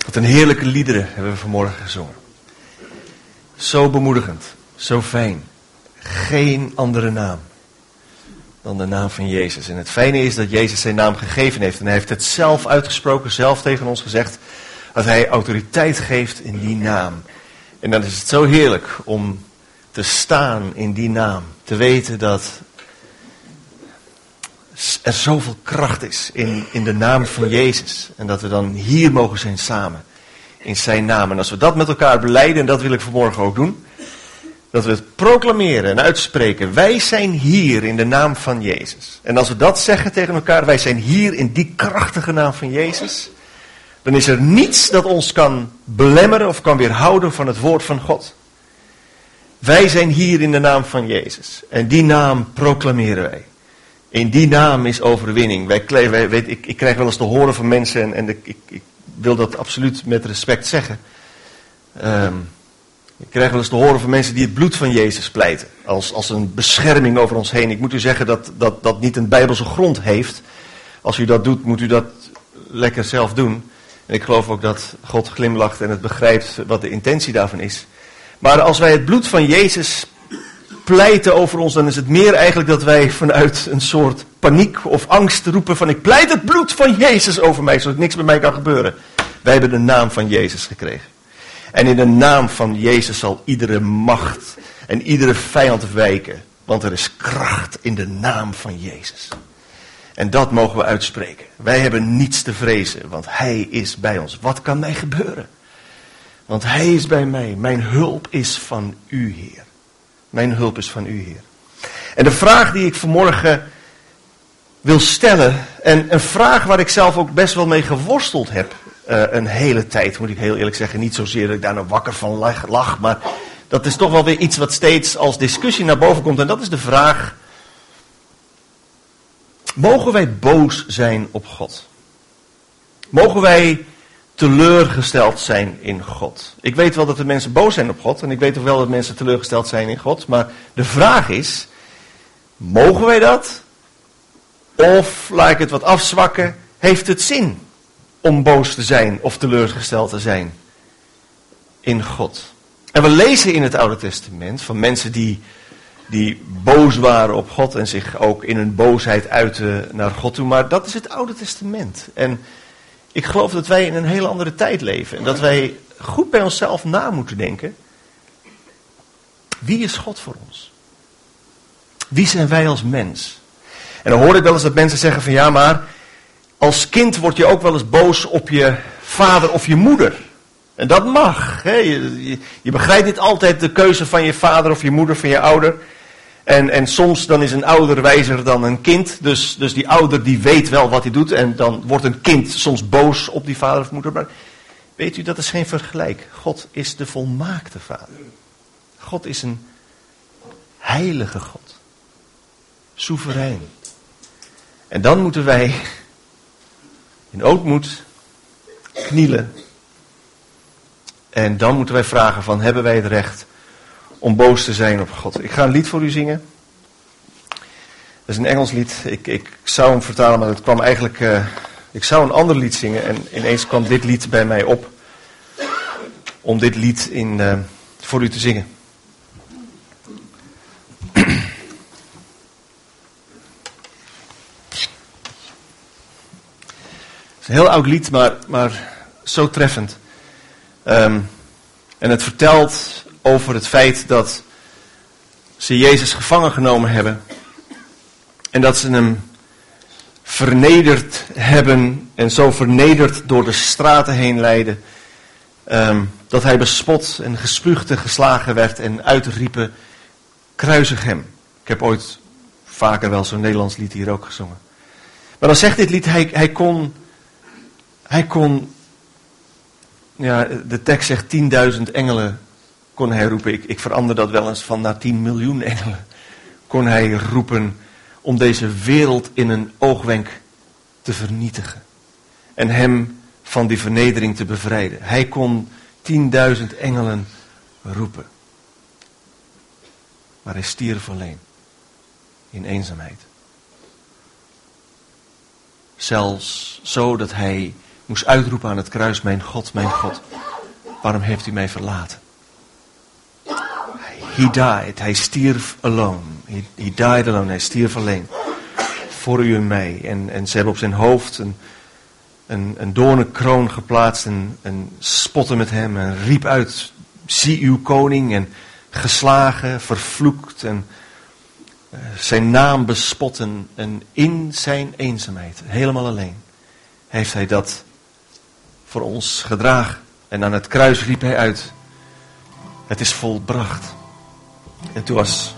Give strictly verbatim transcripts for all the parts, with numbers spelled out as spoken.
Wat een heerlijke liederen hebben we vanmorgen gezongen. Zo bemoedigend, zo fijn. Geen andere naam dan de naam van Jezus. En het fijne is dat Jezus zijn naam gegeven heeft. En hij heeft het zelf uitgesproken, zelf tegen ons gezegd, dat hij autoriteit geeft in die naam. En dan is het zo heerlijk om te staan in die naam. Te weten dat er zoveel kracht is in, in de naam van Jezus. En dat we dan hier mogen zijn samen in zijn naam. En als we dat met elkaar belijden, en dat wil ik vanmorgen ook doen. Dat we het proclameren en uitspreken. Wij zijn hier in de naam van Jezus. En als we dat zeggen tegen elkaar, wij zijn hier in die krachtige naam van Jezus. Dan is er niets dat ons kan belemmeren of kan weerhouden van het woord van God. Wij zijn hier in de naam van Jezus. En die naam proclameren wij. In die naam is overwinning. Wij, wij, weet, ik, ik krijg wel eens te horen van mensen, en, en de, ik, ik wil dat absoluut met respect zeggen. Um, ik krijg wel eens te horen van mensen die het bloed van Jezus pleiten. Als, als een bescherming over ons heen. Ik moet u zeggen dat dat, dat niet een bijbelse grond heeft. Als u dat doet, moet u dat lekker zelf doen. En ik geloof ook dat God glimlacht en het begrijpt wat de intentie daarvan is. Maar als wij het bloed van Jezus pleiten over ons, dan is het meer eigenlijk dat wij vanuit een soort paniek of angst roepen van ik pleit het bloed van Jezus over mij, zodat niks met mij kan gebeuren. Wij hebben de naam van Jezus gekregen. En in de naam van Jezus zal iedere macht en iedere vijand wijken. Want er is kracht in de naam van Jezus. En dat mogen we uitspreken. Wij hebben niets te vrezen, want Hij is bij ons. Wat kan mij gebeuren? Want Hij is bij mij. Mijn hulp is van U, Heer. Mijn hulp is van U, Heer. En de vraag die ik vanmorgen wil stellen, en een vraag waar ik zelf ook best wel mee geworsteld heb, uh, een hele tijd, moet ik heel eerlijk zeggen. Niet zozeer dat ik daar nou wakker van lag, lag, maar dat is toch wel weer iets wat steeds als discussie naar boven komt. En dat is de vraag, mogen wij boos zijn op God? Mogen wij teleurgesteld zijn in God? Ik weet wel dat er mensen boos zijn op God. En ik weet ook wel dat mensen teleurgesteld zijn in God. Maar de vraag is, mogen wij dat? Of, laat ik het wat afzwakken, heeft het zin om boos te zijn of teleurgesteld te zijn in God? En we lezen in het Oude Testament van mensen die, die boos waren op God en zich ook in hun boosheid uiten naar God toe. Maar dat is het Oude Testament. En ik geloof dat wij in een hele andere tijd leven. En dat wij goed bij onszelf na moeten denken. Wie is God voor ons? Wie zijn wij als mens? En dan hoor ik wel eens dat mensen zeggen van ja, maar als kind word je ook wel eens boos op je vader of je moeder. En dat mag. Hè? Je, je, je begrijpt niet altijd de keuze van je vader of je moeder, van je ouder. En, en soms dan is een ouder wijzer dan een kind. Dus, dus die ouder die weet wel wat hij doet. En dan wordt een kind soms boos op die vader of moeder. Maar weet u, dat is geen vergelijk. God is de volmaakte vader. God is een heilige God. Soeverein. En dan moeten wij in ootmoed knielen. En dan moeten wij vragen van, hebben wij het recht om boos te zijn op God? Ik ga een lied voor u zingen. Dat is een Engels lied. Ik, ik zou hem vertalen, maar het kwam eigenlijk... Uh, ik zou een ander lied zingen en ineens kwam dit lied bij mij op. Om dit lied in, uh, voor u te zingen. Het is een heel oud lied, maar, maar zo treffend. Um, en het vertelt over het feit dat ze Jezus gevangen genomen hebben. En dat ze hem vernederd hebben en zo vernederd door de straten heen leidden. Um, dat hij bespot en gespuugd en geslagen werd en uitriepen, kruisig hem. Ik heb ooit vaker wel zo'n Nederlands lied hier ook gezongen. Maar dan zegt dit lied, hij, hij kon, hij kon, ja, de tekst zegt tienduizend engelen kon hij roepen. Ik, ik verander dat wel eens van naar tien miljoen engelen. Kon hij roepen om deze wereld in een oogwenk te vernietigen. En hem van die vernedering te bevrijden. Hij kon tienduizend engelen roepen. Maar hij stierf alleen. In eenzaamheid. Zelfs zo dat hij moest uitroepen aan het kruis, mijn God, mijn God, waarom heeft u mij verlaten? He died, hij stierf alone. He, he died alone, hij stierf alleen. Voor u en mij. En, en ze hebben op zijn hoofd een, een, een doornenkroon geplaatst en, en spotten met hem en riep uit, zie uw koning, en geslagen, vervloekt en uh, zijn naam bespotten. En in zijn eenzaamheid, helemaal alleen, heeft hij dat voor ons gedragen. En aan het kruis riep hij uit, het is volbracht. En toen was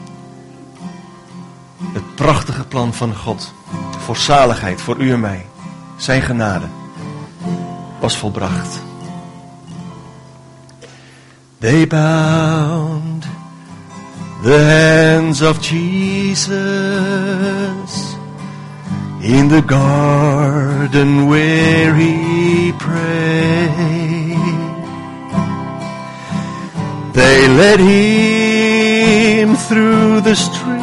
het prachtige plan van God voor zaligheid, voor u en mij, zijn genade, was volbracht. They bound the hands of Jesus in the garden where he prayed. They led him through the streets.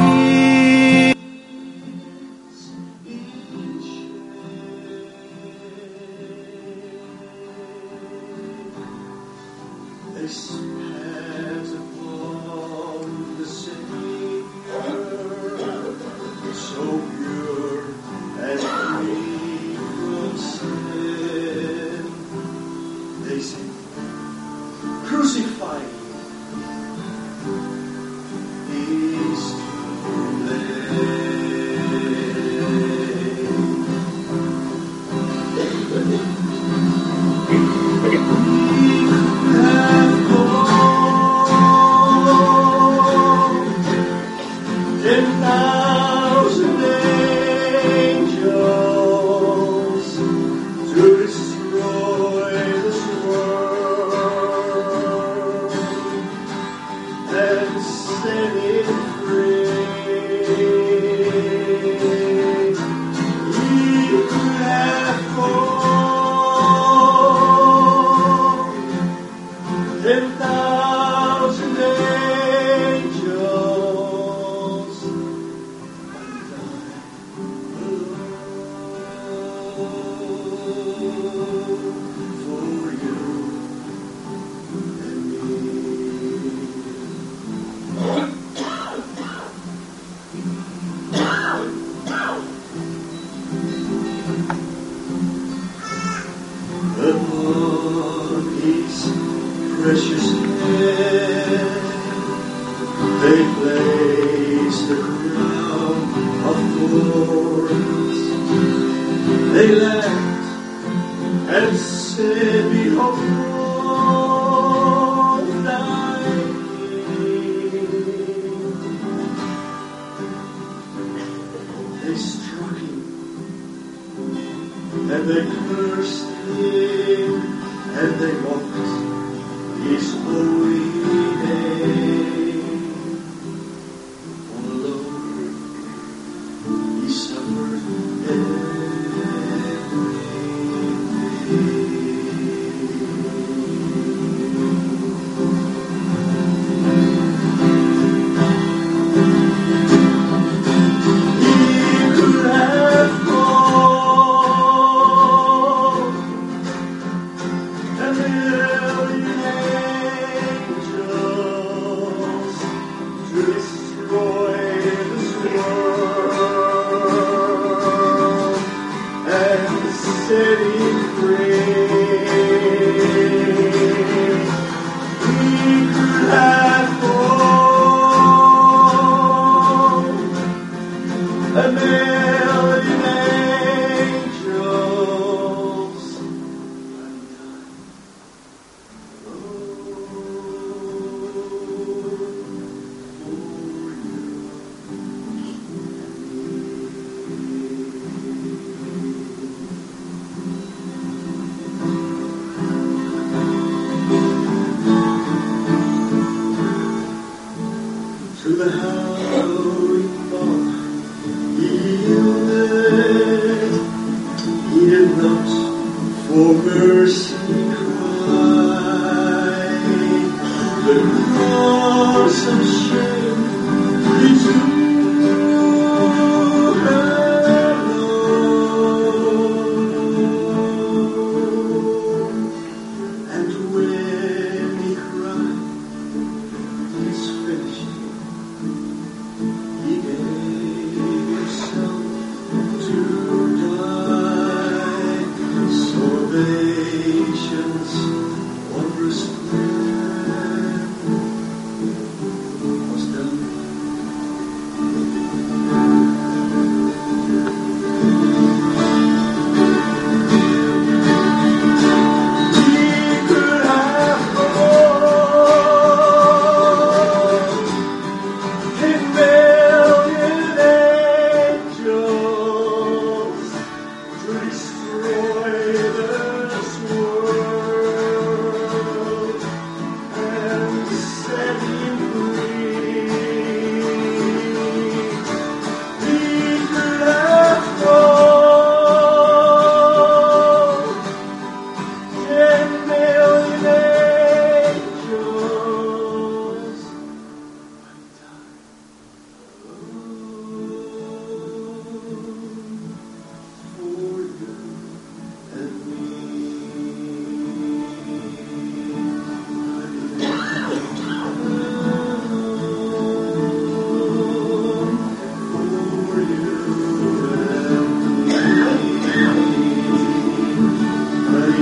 Oh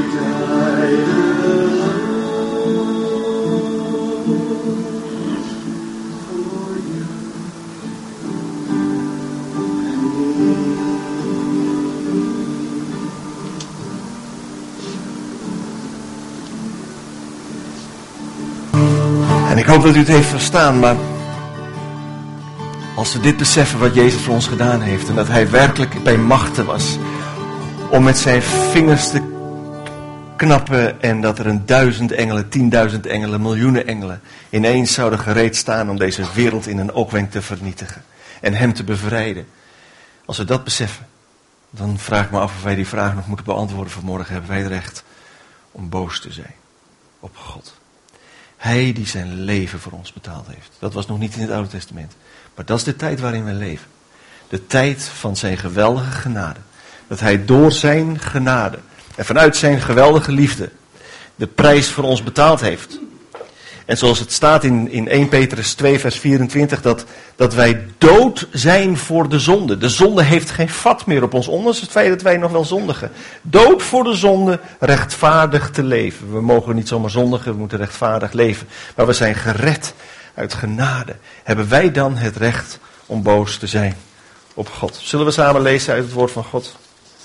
En ik hoop dat u het heeft verstaan, maar als we dit beseffen wat Jezus voor ons gedaan heeft en dat Hij werkelijk bij machten was om met zijn vingers te knappen en dat er een duizend engelen, tienduizend engelen, miljoenen engelen ineens zouden gereed staan om deze wereld in een oogwenk te vernietigen en Hem te bevrijden. Als we dat beseffen, dan vraag ik me af of wij die vraag nog moeten beantwoorden vanmorgen. Hebben wij het recht om boos te zijn op God? Hij die zijn leven voor ons betaald heeft. Dat was nog niet in het Oude Testament. Maar dat is de tijd waarin wij leven. De tijd van zijn geweldige genade. Dat hij door zijn genade en vanuit zijn geweldige liefde de prijs voor ons betaald heeft. En zoals het staat in, in eerste Petrus twee vers vierentwintig, dat, dat wij dood zijn voor de zonde. De zonde heeft geen vat meer op ons, ondanks het feit dat wij nog wel zondigen. Dood voor de zonde, rechtvaardig te leven. We mogen niet zomaar zondigen, we moeten rechtvaardig leven. Maar we zijn gered uit genade. Hebben wij dan het recht om boos te zijn op God? Zullen we samen lezen uit het woord van God?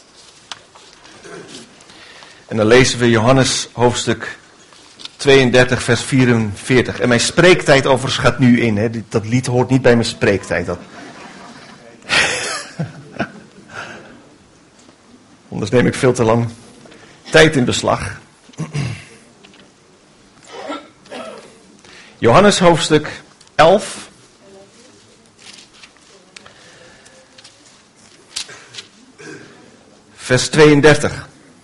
En dan lezen we Johannes hoofdstuk tweeëndertig vers vierenveertig. En mijn spreektijd overigens gaat nu in. Hè. Dat lied hoort niet bij mijn spreektijd. Dat... Anders neem ik veel te lang tijd in beslag. Johannes hoofdstuk elf. Vers tweeëndertig.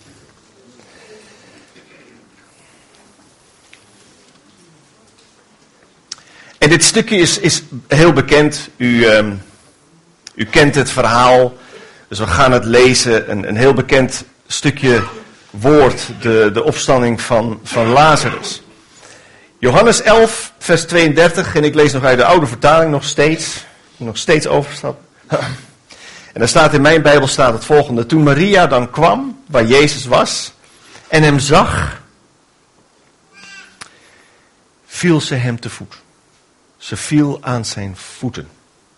En dit stukje is, is heel bekend. U, um, u kent het verhaal. Dus we gaan het lezen. Een, een heel bekend stukje woord. De, de opstanding van, van Lazarus. Johannes elf, vers tweeëndertig. En ik lees nog uit de oude vertaling nog steeds. Nog steeds overstappen. En daar staat in mijn Bijbel staat het volgende. Toen Maria dan kwam, waar Jezus was, en hem zag, viel ze hem te voet. Ze viel aan zijn voeten.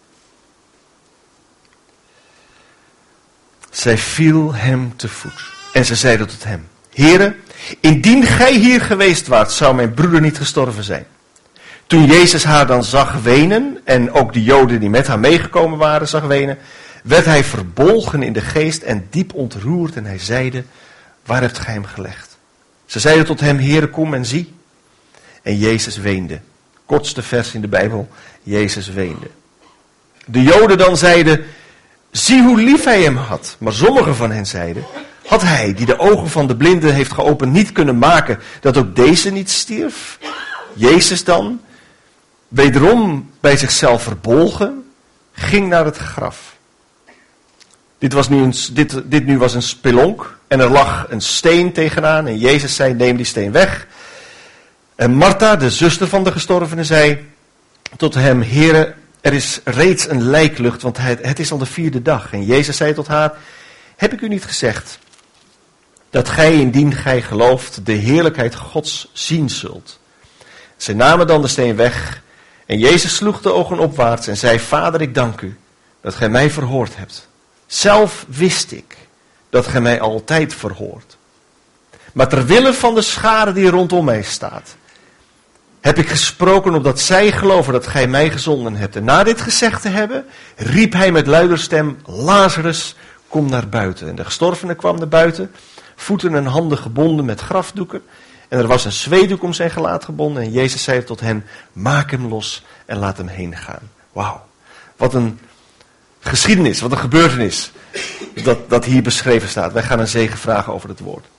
Zij viel hem te voet. En ze zeide tot hem: Heere, indien gij hier geweest waart, zou mijn broeder niet gestorven zijn. Toen Jezus haar dan zag wenen, en ook de Joden die met haar meegekomen waren zag wenen, werd hij verbolgen in de geest en diep ontroerd. En hij zeide: Waar hebt gij hem gelegd? Ze zeiden tot hem: Heere, kom en zie. En Jezus weende. Kortste vers in de Bijbel. Jezus weende. De Joden dan zeiden: Zie hoe lief hij hem had. Maar sommigen van hen zeiden: Had hij, die de ogen van de blinden heeft geopend, niet kunnen maken dat ook deze niet stierf? Jezus dan, wederom bij zichzelf verbolgen, ging naar het graf. Dit, was nu een, dit, dit nu was een spelonk en er lag een steen tegenaan. En Jezus zei: Neem die steen weg. En Martha, de zuster van de gestorvene, zei tot hem: Heere, er is reeds een lijklucht, want het, het is al de vierde dag. En Jezus zei tot haar: Heb ik u niet gezegd dat gij, indien gij gelooft, de heerlijkheid Gods zien zult? Zij namen dan de steen weg en Jezus sloeg de ogen opwaarts en zei: Vader, ik dank u dat gij mij verhoord hebt. Zelf wist ik dat gij mij altijd verhoort. Maar ter wille van de schare die rondom mij staat, heb ik gesproken opdat zij geloven dat gij mij gezonden hebt. En na dit gezegd te hebben, riep hij met luider stem: Lazarus, kom naar buiten. En de gestorvene kwam naar buiten, voeten en handen gebonden met grafdoeken. En er was een zweedoek om zijn gelaat gebonden. En Jezus zei tot hen: Maak hem los en laat hem heen gaan. Wauw, wat een geschiedenis, wat een gebeurtenis dat, dat hier beschreven staat. Wij gaan een zegen vragen over het woord.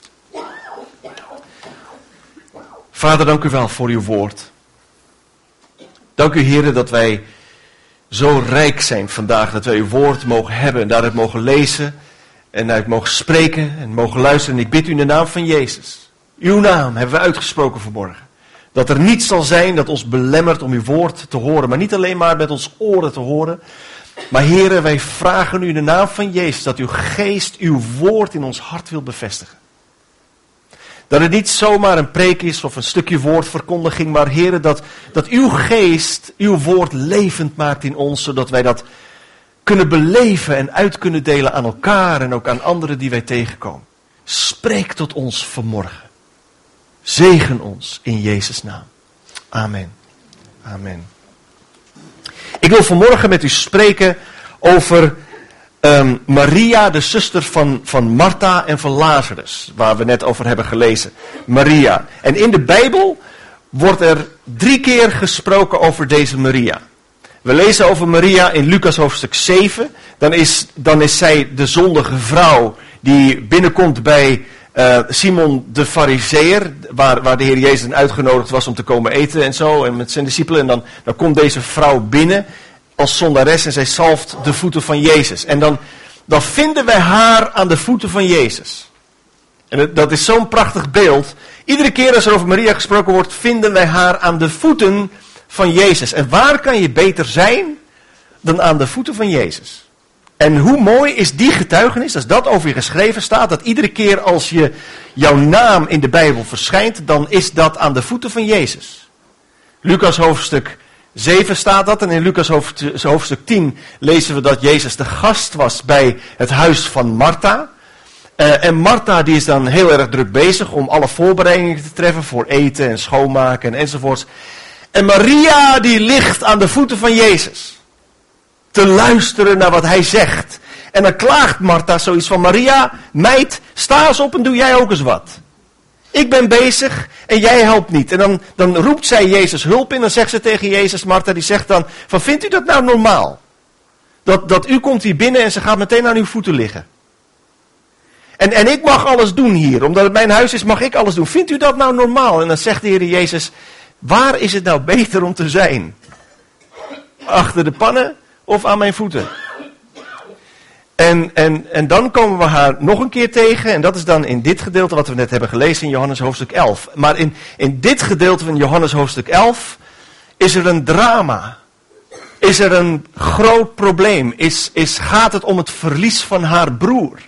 Vader, dank u wel voor uw woord. Dank u, Heere, dat wij zo rijk zijn vandaag, dat wij uw woord mogen hebben en daaruit mogen lezen en uit mogen spreken en mogen luisteren. En ik bid u in de naam van Jezus. Uw naam hebben we uitgesproken vanmorgen. Dat er niets zal zijn dat ons belemmert om uw woord te horen, maar niet alleen maar met ons oren te horen. Maar Heere, wij vragen u in de naam van Jezus dat uw geest uw woord in ons hart wil bevestigen. Dat het niet zomaar een preek is of een stukje woordverkondiging, maar Heere, dat, dat uw geest, uw woord levend maakt in ons, zodat wij dat kunnen beleven en uit kunnen delen aan elkaar en ook aan anderen die wij tegenkomen. Spreek tot ons vanmorgen. Zegen ons in Jezus' naam. Amen. Amen. Ik wil vanmorgen met u spreken over um, Maria, de zuster van, van Martha en van Lazarus, waar we net over hebben gelezen. Maria. En in de Bijbel wordt er drie keer gesproken over deze Maria. We lezen over Maria in Lucas hoofdstuk zeven. Dan is, dan is zij de zondige vrouw die binnenkomt bij uh, Simon de Farizeeër, waar, waar de Heer Jezus uitgenodigd was om te komen eten en zo, en met zijn discipelen. En dan, dan komt deze vrouw binnen als zondares en zij zalft de voeten van Jezus. En dan, dan vinden wij haar aan de voeten van Jezus. En dat is zo'n prachtig beeld. Iedere keer als er over Maria gesproken wordt, vinden wij haar aan de voeten van Jezus. En waar kan je beter zijn dan aan de voeten van Jezus? En hoe mooi is die getuigenis, als dat over je geschreven staat, dat iedere keer als je jouw naam in de Bijbel verschijnt, dan is dat aan de voeten van Jezus. Lucas hoofdstuk zeven staat dat, en in Lucas hoofdstuk tien lezen we dat Jezus de gast was bij het huis van Martha. Uh, en Martha die is dan heel erg druk bezig om alle voorbereidingen te treffen voor eten en schoonmaken en enzovoorts. En Maria die ligt aan de voeten van Jezus te luisteren naar wat hij zegt. En dan klaagt Martha zoiets van: Maria, meid, sta eens op en doe jij ook eens wat. Ik ben bezig en jij helpt niet. En dan, dan roept zij Jezus hulp in en dan zegt ze tegen Jezus, Martha, die zegt dan: van vindt u dat nou normaal? Dat, dat u komt hier binnen en ze gaat meteen aan uw voeten liggen. En, en ik mag alles doen hier, omdat het mijn huis is, mag ik alles doen. Vindt u dat nou normaal? En dan zegt de Heer Jezus: waar is het nou beter om te zijn? Achter de pannen of aan mijn voeten? En, en, en dan komen we haar nog een keer tegen. En dat is dan in dit gedeelte wat we net hebben gelezen in Johannes hoofdstuk elf. Maar in, in dit gedeelte van Johannes hoofdstuk elf is er een drama. Is er een groot probleem. Is, is, gaat het om het verlies van haar broer.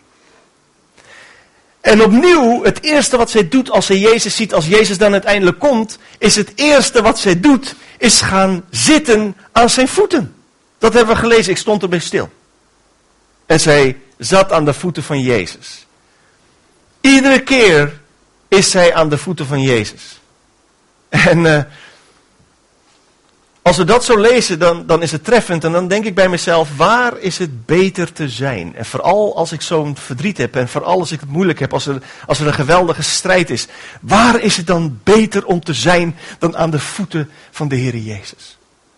En opnieuw, het eerste wat zij doet als zij Jezus ziet, als Jezus dan uiteindelijk komt, is het eerste wat zij doet, is gaan zitten aan zijn voeten. Dat hebben we gelezen, ik stond erbij stil. En zij zat aan de voeten van Jezus. Iedere keer is zij aan de voeten van Jezus. En uh, als we dat zo lezen, dan, dan is het treffend. En dan denk ik bij mezelf, waar is het beter te zijn? En vooral als ik zo'n verdriet heb en vooral als ik het moeilijk heb, als er, als er een geweldige strijd is. Waar is het dan beter om te zijn dan aan de voeten van de Heer Jezus?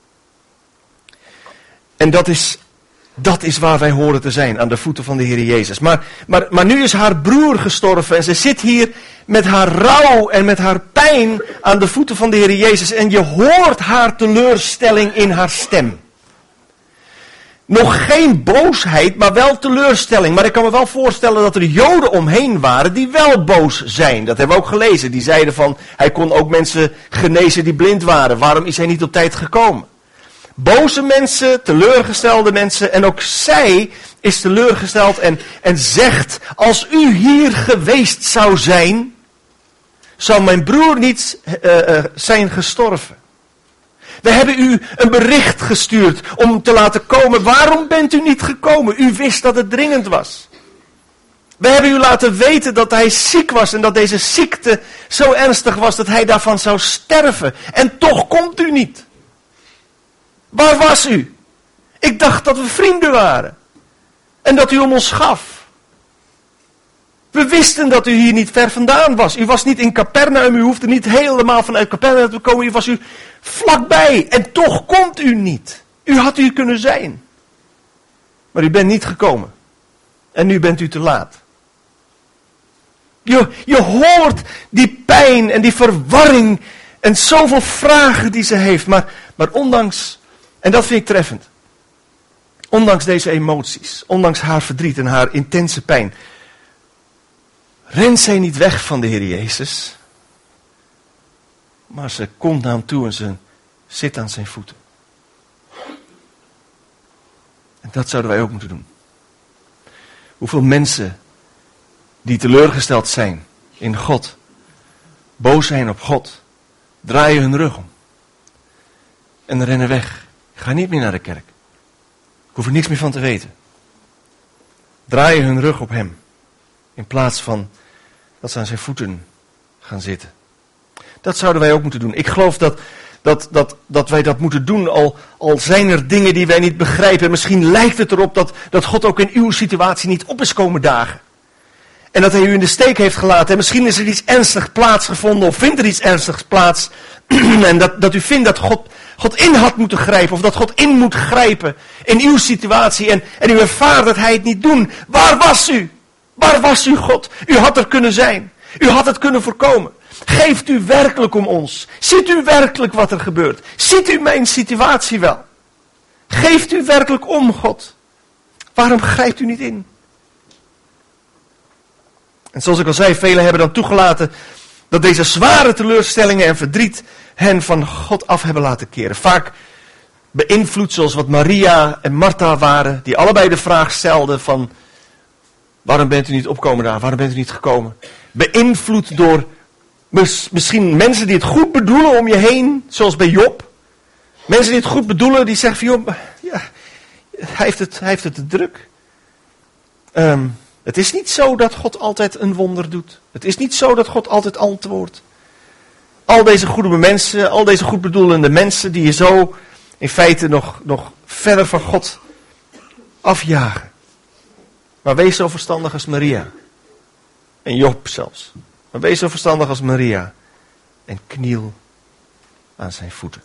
En dat is, dat is waar wij horen te zijn, aan de voeten van de Heer Jezus. Maar, maar, maar nu is haar broer gestorven en ze zit hier met haar rouw en met haar pijn aan de voeten van de Heer Jezus. En je hoort haar teleurstelling in haar stem. Nog geen boosheid, maar wel teleurstelling. Maar ik kan me wel voorstellen dat er Joden omheen waren die wel boos zijn. Dat hebben we ook gelezen. Die zeiden van, hij kon ook mensen genezen die blind waren. Waarom is hij niet op tijd gekomen? Boze mensen, teleurgestelde mensen, en ook zij is teleurgesteld en, en zegt, als u hier geweest zou zijn, zou mijn broer niet uh, uh, zijn gestorven. We hebben u een bericht gestuurd om te laten komen. Waarom bent u niet gekomen? U wist dat het dringend was. We hebben u laten weten dat hij ziek was en dat deze ziekte zo ernstig was dat hij daarvan zou sterven. En toch komt u niet. Waar was u? Ik dacht dat we vrienden waren. En dat u om ons gaf. We wisten dat u hier niet ver vandaan was. U was niet in Capernaum. U hoefde niet helemaal vanuit Capernaum te komen. U was u vlakbij. En toch komt u niet. U had hier kunnen zijn. Maar u bent niet gekomen. En nu bent u te laat. Je, je hoort die pijn en die verwarring. En zoveel vragen die ze heeft. Maar, maar ondanks... En dat vind ik treffend. Ondanks deze emoties, ondanks haar verdriet en haar intense pijn, rent zij niet weg van de Heer Jezus, maar ze komt naar hem toe en ze zit aan zijn voeten. En dat zouden wij ook moeten doen. Hoeveel mensen die teleurgesteld zijn in God, boos zijn op God, draaien hun rug om en rennen weg. Ga niet meer naar de kerk. Ik hoef er niks meer van te weten. Draaien hun rug op hem, in plaats van dat ze aan zijn voeten gaan zitten. Dat zouden wij ook moeten doen. Ik geloof dat, dat, dat, dat wij dat moeten doen, al, al zijn er dingen die wij niet begrijpen. Misschien lijkt het erop dat, dat God ook in uw situatie niet op is komen dagen. En dat hij u in de steek heeft gelaten. En misschien is er iets ernstigs plaatsgevonden, of vindt er iets ernstigs plaats. En dat, dat u vindt dat God, God in had moeten grijpen, of dat God in moet grijpen in uw situatie. En, en u ervaart dat hij het niet doet. Waar was u? Waar was u, God? U had er kunnen zijn. U had het kunnen voorkomen. Geeft u werkelijk om ons? Ziet u werkelijk wat er gebeurt? Ziet u mijn situatie wel? Geeft u werkelijk om, God? Waarom grijpt u niet in? En zoals ik al zei, velen hebben dan toegelaten dat deze zware teleurstellingen en verdriet hen van God af hebben laten keren. Vaak beïnvloed zoals wat Maria en Martha waren, die allebei de vraag stelden van, waarom bent u niet opkomen daar? Waarom bent u niet gekomen? Beïnvloed door misschien mensen die het goed bedoelen om je heen, zoals bij Job. Mensen die het goed bedoelen, die zeggen van, Job, ja, hij heeft het, hij heeft het te druk. Um, het is niet zo dat God altijd een wonder doet. Het is niet zo dat God altijd antwoordt. Al deze goede mensen, al deze goed bedoelende mensen die je zo in feite nog, nog verder van God afjagen. Maar wees zo verstandig als Maria. En Job zelfs. Maar wees zo verstandig als Maria. En kniel aan zijn voeten.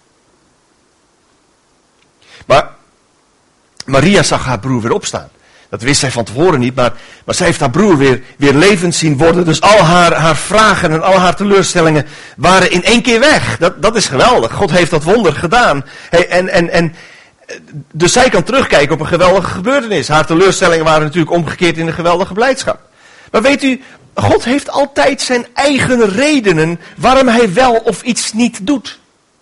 Maar Maria zag haar broer weer opstaan. Dat wist zij van tevoren niet, maar, maar zij heeft haar broer weer, weer levend zien worden. Dus al haar, haar vragen en al haar teleurstellingen waren in één keer weg. Dat, dat is geweldig. God heeft dat wonder gedaan. Hey, en, en, en, dus zij kan terugkijken op een geweldige gebeurtenis. Haar teleurstellingen waren natuurlijk omgekeerd in een geweldige blijdschap. Maar weet u, God heeft altijd zijn eigen redenen waarom hij wel of iets niet doet.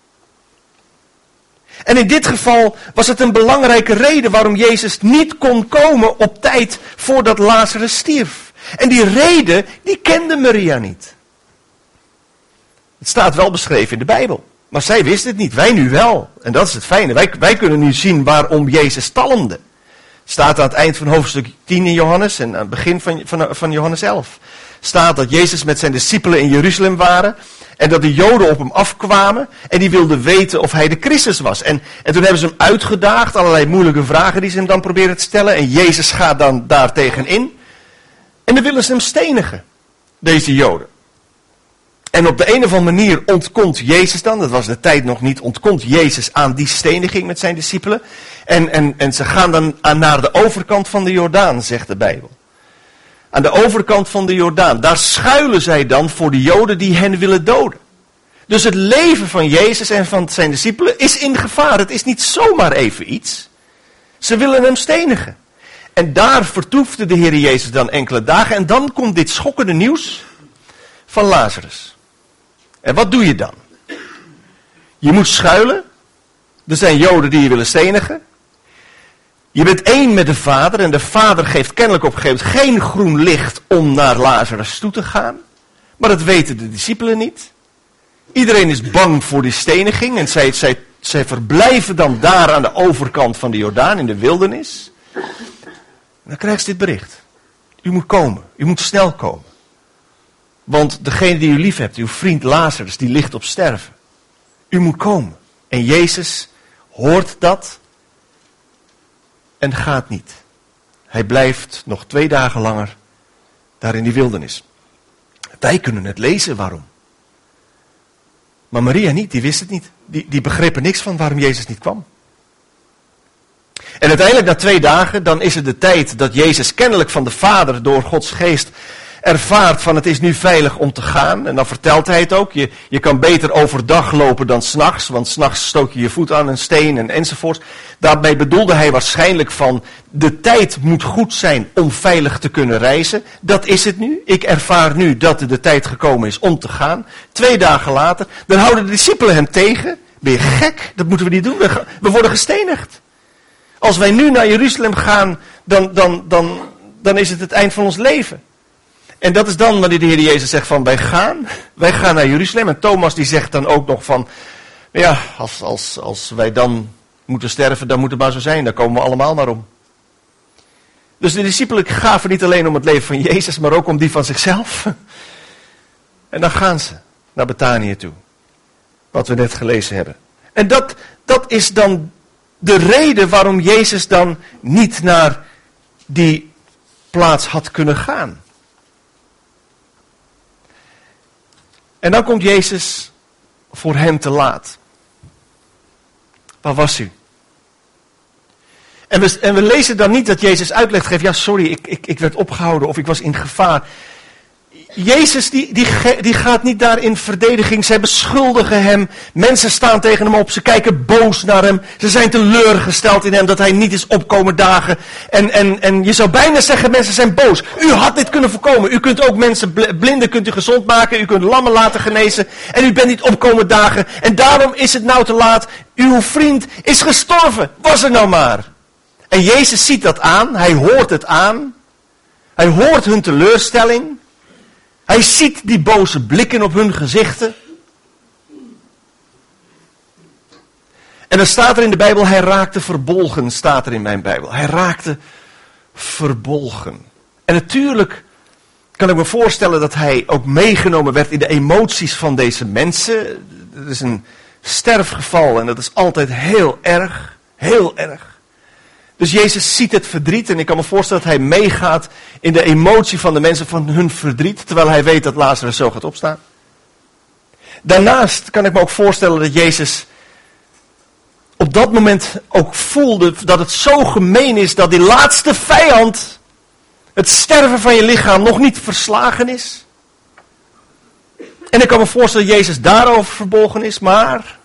En in dit geval was het een belangrijke reden waarom Jezus niet kon komen op tijd voordat Lazarus stierf. En die reden, die kende Maria niet. Het staat wel beschreven in de Bijbel. Maar zij wist het niet, wij nu wel. En dat is het fijne. Wij, wij kunnen nu zien waarom Jezus talmde. Staat aan het eind van hoofdstuk tien in Johannes en aan het begin van, van, van Johannes elf. Staat dat Jezus met zijn discipelen in Jeruzalem waren. En dat de Joden op hem afkwamen. En die wilden weten of hij de Christus was. En, en toen hebben ze hem uitgedaagd. Allerlei moeilijke vragen die ze hem dan proberen te stellen. En Jezus gaat dan daar tegenin. En dan willen ze hem stenigen. Deze Joden. En op de een of andere manier ontkomt Jezus dan. Dat was de tijd nog niet. Ontkomt Jezus aan die steniging met zijn discipelen. En, en, en ze gaan dan aan naar de overkant van de Jordaan, zegt de Bijbel. Aan de overkant van de Jordaan. Daar schuilen zij dan voor de Joden die hen willen doden. Dus het leven van Jezus en van zijn discipelen is in gevaar. Het is niet zomaar even iets. Ze willen hem stenigen. En daar vertoefde de Heer Jezus dan enkele dagen. En dan komt dit schokkende nieuws van Lazarus. En wat doe je dan? Je moet schuilen. Er zijn Joden die je willen stenigen. Je bent één met de Vader en de Vader geeft kennelijk op een gegeven moment geen groen licht om naar Lazarus toe te gaan. Maar dat weten de discipelen niet. Iedereen is bang voor die steniging en zij, zij, zij verblijven dan daar aan de overkant van de Jordaan in de wildernis. En dan krijgt ze dit bericht. U moet komen, u moet snel komen. Want degene die u lief hebt, uw vriend Lazarus, die ligt op sterven. U moet komen. En Jezus hoort dat en gaat niet. Hij blijft nog twee dagen langer daar in die wildernis. Wij kunnen het lezen waarom. Maar Maria niet, die wist het niet. Die, die begreep er niks van waarom Jezus niet kwam. En uiteindelijk na twee dagen, dan is het de tijd dat Jezus kennelijk van de Vader door Gods geest ervaart van het is nu veilig om te gaan. En dan vertelt hij het ook. Je, je kan beter overdag lopen dan 's nachts. Want 's nachts stoot je je voet aan een steen en enzovoort. Daarbij bedoelde hij waarschijnlijk van de tijd moet goed zijn om veilig te kunnen reizen. Dat is het nu. Ik ervaar nu dat de tijd gekomen is om te gaan. Twee dagen later, dan houden de discipelen hem tegen. Ben je gek? Dat moeten we niet doen. We, we worden gestenigd. Als wij nu naar Jeruzalem gaan, dan, dan, dan, dan is het het eind van ons leven. En dat is dan wanneer de Heer Jezus zegt van wij gaan, wij gaan naar Jeruzalem. En Thomas die zegt dan ook nog van, ja, als, als, als wij dan moeten sterven, dan moet het maar zo zijn. Dan komen we allemaal maar om. Dus de discipelen gaven niet alleen om het leven van Jezus, maar ook om die van zichzelf. En dan gaan ze naar Betanië toe. Wat we net gelezen hebben. En dat, dat is dan de reden waarom Jezus dan niet naar die plaats had kunnen gaan. En dan komt Jezus voor hen te laat. Waar was u? En we, en we lezen dan niet dat Jezus uitleg geeft, ja sorry, ik, ik, ik werd opgehouden of ik was in gevaar. Jezus die, die, die gaat niet daar in verdediging, zij beschuldigen hem, mensen staan tegen hem op, ze kijken boos naar hem, ze zijn teleurgesteld in hem dat hij niet is opkomen dagen. En, en, en je zou bijna zeggen, mensen zijn boos. U had dit kunnen voorkomen, u kunt ook mensen blinden kunt u gezond maken, u kunt lammen laten genezen en u bent niet opkomen dagen. En daarom is het nou te laat, uw vriend is gestorven, was er nou maar. En Jezus ziet dat aan, hij hoort het aan, hij hoort hun teleurstelling. Hij ziet die boze blikken op hun gezichten. En dan staat er in de Bijbel, hij raakte verbolgen, staat er in mijn Bijbel. Hij raakte verbolgen. En natuurlijk kan ik me voorstellen dat hij ook meegenomen werd in de emoties van deze mensen. Het is een sterfgeval en dat is altijd heel erg, heel erg. Dus Jezus ziet het verdriet en ik kan me voorstellen dat hij meegaat in de emotie van de mensen van hun verdriet, terwijl hij weet dat Lazarus zo gaat opstaan. Daarnaast kan ik me ook voorstellen dat Jezus op dat moment ook voelde dat het zo gemeen is dat die laatste vijand, het sterven van je lichaam, nog niet verslagen is. En ik kan me voorstellen dat Jezus daarover verbolgen is, maar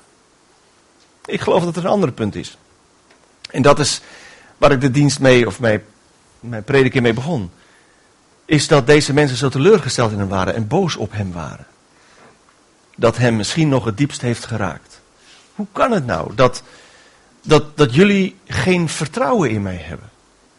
ik geloof dat er een ander punt is. En dat is waar ik de dienst mee, of mijn, mijn prediking mee begon, is dat deze mensen zo teleurgesteld in hem waren en boos op hem waren. Dat hem misschien nog het diepst heeft geraakt. Hoe kan het nou dat, dat, dat jullie geen vertrouwen in mij hebben?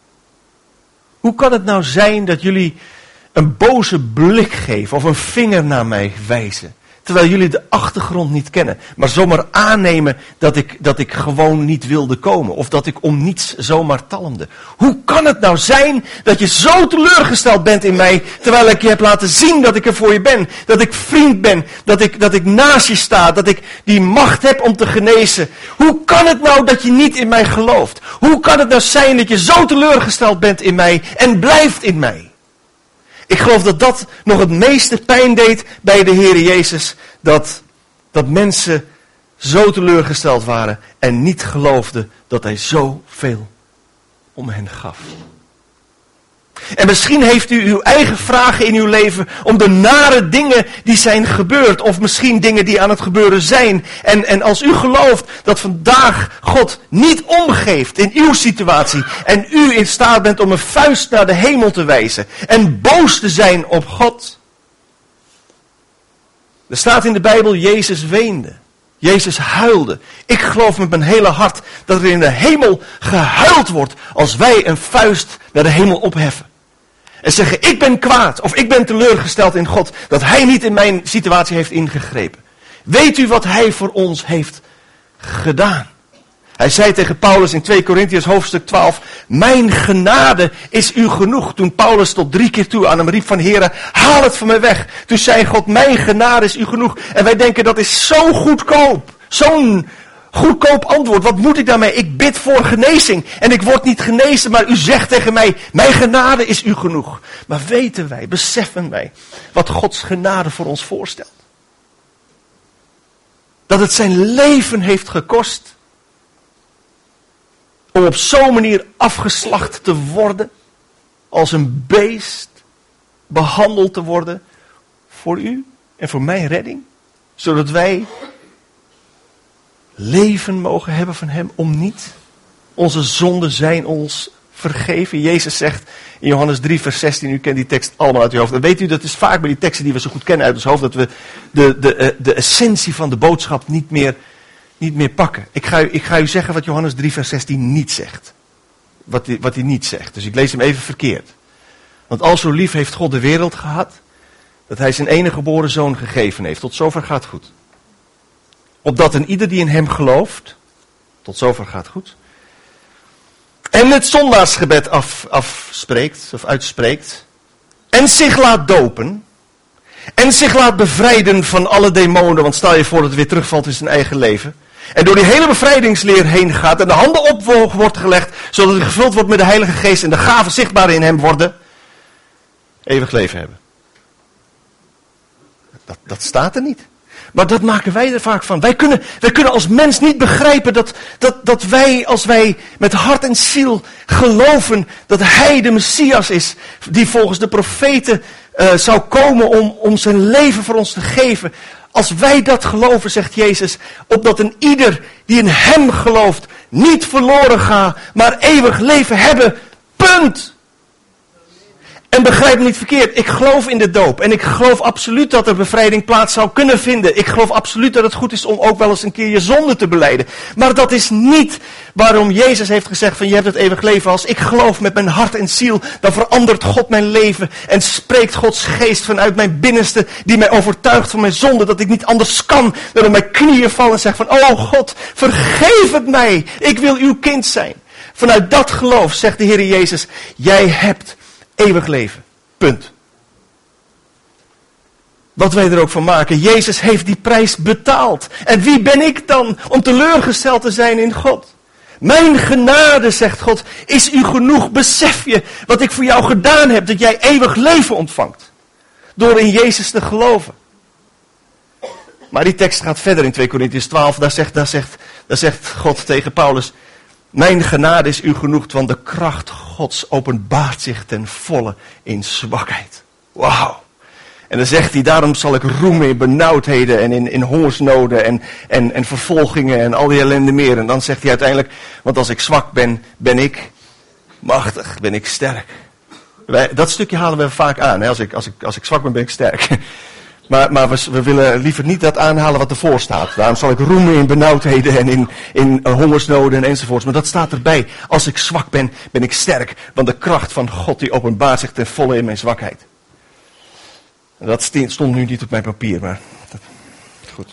Hoe kan het nou zijn dat jullie een boze blik geven of een vinger naar mij wijzen? Terwijl jullie de achtergrond niet kennen. Maar zomaar aannemen dat ik, dat ik gewoon niet wilde komen. Of dat ik om niets zomaar talmde. Hoe kan het nou zijn dat je zo teleurgesteld bent in mij. Terwijl ik je heb laten zien dat ik er voor je ben. Dat ik vriend ben. Dat ik, dat ik naast je sta. Dat ik die macht heb om te genezen. Hoe kan het nou dat je niet in mij gelooft? Hoe kan het nou zijn dat je zo teleurgesteld bent in mij. En blijft in mij? Ik geloof dat dat nog het meeste pijn deed bij de Heer Jezus. Dat, dat mensen zo teleurgesteld waren en niet geloofden dat hij zoveel om hen gaf. En misschien heeft u uw eigen vragen in uw leven om de nare dingen die zijn gebeurd. Of misschien dingen die aan het gebeuren zijn. En, en als u gelooft dat vandaag God niet omgeeft in uw situatie. En u in staat bent om een vuist naar de hemel te wijzen. En boos te zijn op God. Er staat in de Bijbel, Jezus weende. Jezus huilde. Ik geloof met mijn hele hart dat er in de hemel gehuild wordt als wij een vuist naar de hemel opheffen. En zeggen, ik ben kwaad of ik ben teleurgesteld in God dat hij niet in mijn situatie heeft ingegrepen. Weet u wat hij voor ons heeft gedaan? Hij zei tegen Paulus in twee Korintiërs hoofdstuk twaalf, mijn genade is u genoeg. Toen Paulus tot drie keer toe aan hem riep van Heere, haal het van mij weg. Toen zei God, mijn genade is u genoeg. En wij denken dat is zo goedkoop. Zo'n goedkoop antwoord. Wat moet ik daarmee? Ik bid voor genezing. En ik word niet genezen, maar u zegt tegen mij, mijn genade is u genoeg. Maar weten wij, beseffen wij, wat Gods genade voor ons voorstelt? Dat het zijn leven heeft gekost om op zo'n manier afgeslacht te worden, als een beest behandeld te worden voor u en voor mijn redding. Zodat wij leven mogen hebben van hem om niet. Onze zonden zijn ons vergeven. Jezus zegt in Johannes drie vers zestien, u kent die tekst allemaal uit uw hoofd. En weet u, dat is vaak bij die teksten die we zo goed kennen uit ons hoofd, dat we de, de, de essentie van de boodschap niet meer, niet meer pakken. Ik ga, ik ga u zeggen wat Johannes drie vers zestien niet zegt. Wat hij, wat hij niet zegt. Dus ik lees hem even verkeerd. Want al zo lief heeft God de wereld gehad, dat hij zijn enige geboren zoon gegeven heeft. Tot zover gaat goed. Opdat een ieder die in hem gelooft, tot zover gaat goed. En het zondaarsgebed af, afspreekt, of uitspreekt. En zich laat dopen. En zich laat bevrijden van alle demonen. Want stel je voor dat het weer terugvalt in zijn eigen leven. En door die hele bevrijdingsleer heen gaat. En de handen op wordt gelegd. Zodat hij gevuld wordt met de Heilige Geest. En de gaven zichtbaar in hem worden. Eeuwig leven hebben. Dat, dat staat er niet. Maar dat maken wij er vaak van. Wij kunnen, wij kunnen als mens niet begrijpen dat, dat, dat wij, als wij met hart en ziel geloven dat hij de Messias is, die volgens de profeten uh, zou komen om, om zijn leven voor ons te geven. Als wij dat geloven, zegt Jezus, opdat een ieder die in hem gelooft niet verloren gaat, maar eeuwig leven hebben. Punt. En begrijp me niet verkeerd, ik geloof in de doop. En ik geloof absoluut dat er bevrijding plaats zou kunnen vinden. Ik geloof absoluut dat het goed is om ook wel eens een keer je zonde te belijden. Maar dat is niet waarom Jezus heeft gezegd van je hebt het eeuwig leven. Als ik geloof met mijn hart en ziel, dan verandert God mijn leven. En spreekt Gods geest vanuit mijn binnenste, die mij overtuigt van mijn zonde. Dat ik niet anders kan dan op mijn knieën vallen en zeggen van oh God, vergeef het mij. Ik wil uw kind zijn. Vanuit dat geloof zegt de Heer Jezus, jij hebt eeuwig leven. Punt. Wat wij er ook van maken. Jezus heeft die prijs betaald. En wie ben ik dan om teleurgesteld te zijn in God? Mijn genade, zegt God, is u genoeg. Besef je wat ik voor jou gedaan heb. Dat jij eeuwig leven ontvangt. Door in Jezus te geloven. Maar die tekst gaat verder in twee Korintiërs twaalf. Daar zegt, daar, zegt, daar zegt God tegen Paulus. Mijn genade is u genoeg, want de kracht Gods openbaart zich ten volle in zwakheid. Wauw. En dan zegt hij, daarom zal ik roemen in benauwdheden en in, in hongersnoden en, en, en vervolgingen en al die ellende meer. En dan zegt hij uiteindelijk, want als ik zwak ben, ben ik machtig, ben ik sterk. Wij, dat stukje halen we vaak aan, hè? Als, ik, als, ik, als ik zwak ben, ben ik sterk. Maar, maar we, we willen liever niet dat aanhalen wat ervoor staat. Daarom zal ik roemen in benauwdheden en in, in uh, hongersnoden en enzovoorts. Maar dat staat erbij. Als ik zwak ben, ben ik sterk. Want de kracht van God die openbaart zich ten volle in mijn zwakheid. En dat stond nu niet op mijn papier, maar dat, goed.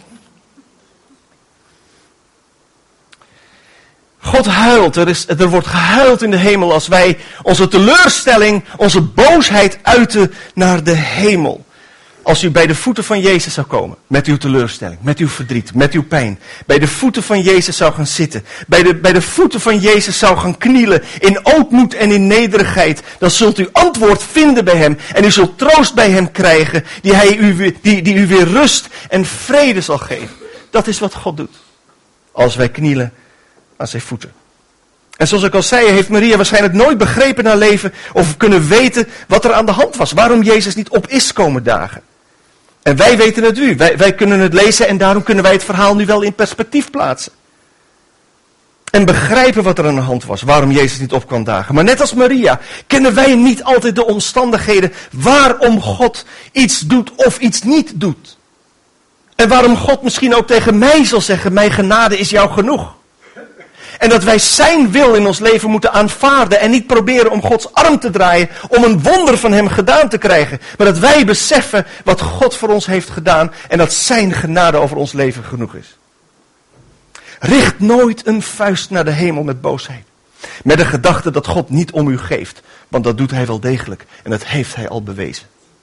God huilt. Er, is, er wordt gehuild in de hemel als wij onze teleurstelling, onze boosheid uiten naar de hemel. Als u bij de voeten van Jezus zou komen, met uw teleurstelling, met uw verdriet, met uw pijn, bij de voeten van Jezus zou gaan zitten, bij de, bij de voeten van Jezus zou gaan knielen, in ootmoed en in nederigheid, dan zult u antwoord vinden bij hem en u zult troost bij hem krijgen, die, hij u, die, die u weer rust en vrede zal geven. Dat is wat God doet, als wij knielen aan zijn voeten. En zoals ik al zei, heeft Maria waarschijnlijk nooit begrepen in haar leven of kunnen weten wat er aan de hand was. Waarom Jezus niet op is komen dagen. En wij weten het nu. Wij, wij kunnen het lezen en daarom kunnen wij het verhaal nu wel in perspectief plaatsen. En begrijpen wat er aan de hand was. Waarom Jezus niet op kwam dagen. Maar net als Maria kennen wij niet altijd de omstandigheden waarom God iets doet of iets niet doet. En waarom God misschien ook tegen mij zal zeggen, mijn genade is jou genoeg. En dat wij zijn wil in ons leven moeten aanvaarden en niet proberen om Gods arm te draaien om een wonder van hem gedaan te krijgen. Maar dat wij beseffen wat God voor ons heeft gedaan en dat zijn genade over ons leven genoeg is. Richt nooit een vuist naar de hemel met boosheid. Met de gedachte dat God niet om u geeft. Want dat doet hij wel degelijk en dat heeft hij al bewezen.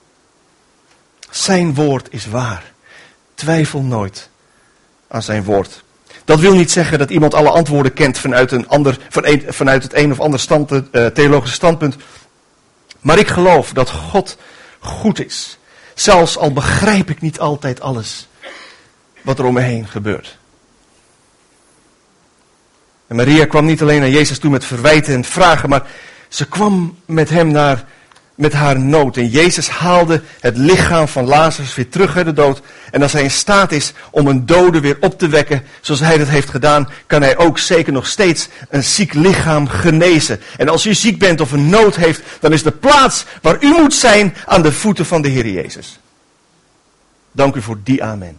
Zijn woord is waar. Twijfel nooit aan zijn woord. Dat wil niet zeggen dat iemand alle antwoorden kent vanuit, een ander, vanuit het een of ander stand, uh, theologische standpunt. Maar ik geloof dat God goed is. Zelfs al begrijp ik niet altijd alles wat er om me heen gebeurt. En Maria kwam niet alleen naar Jezus toe met verwijten en vragen, maar ze kwam met hem naar, met haar nood. En Jezus haalde het lichaam van Lazarus weer terug uit de dood. En als hij in staat is om een dode weer op te wekken, zoals hij dat heeft gedaan, kan hij ook zeker nog steeds een ziek lichaam genezen. En als u ziek bent of een nood heeft, dan is de plaats waar u moet zijn aan de voeten van de Heer Jezus. Dank u voor die amen.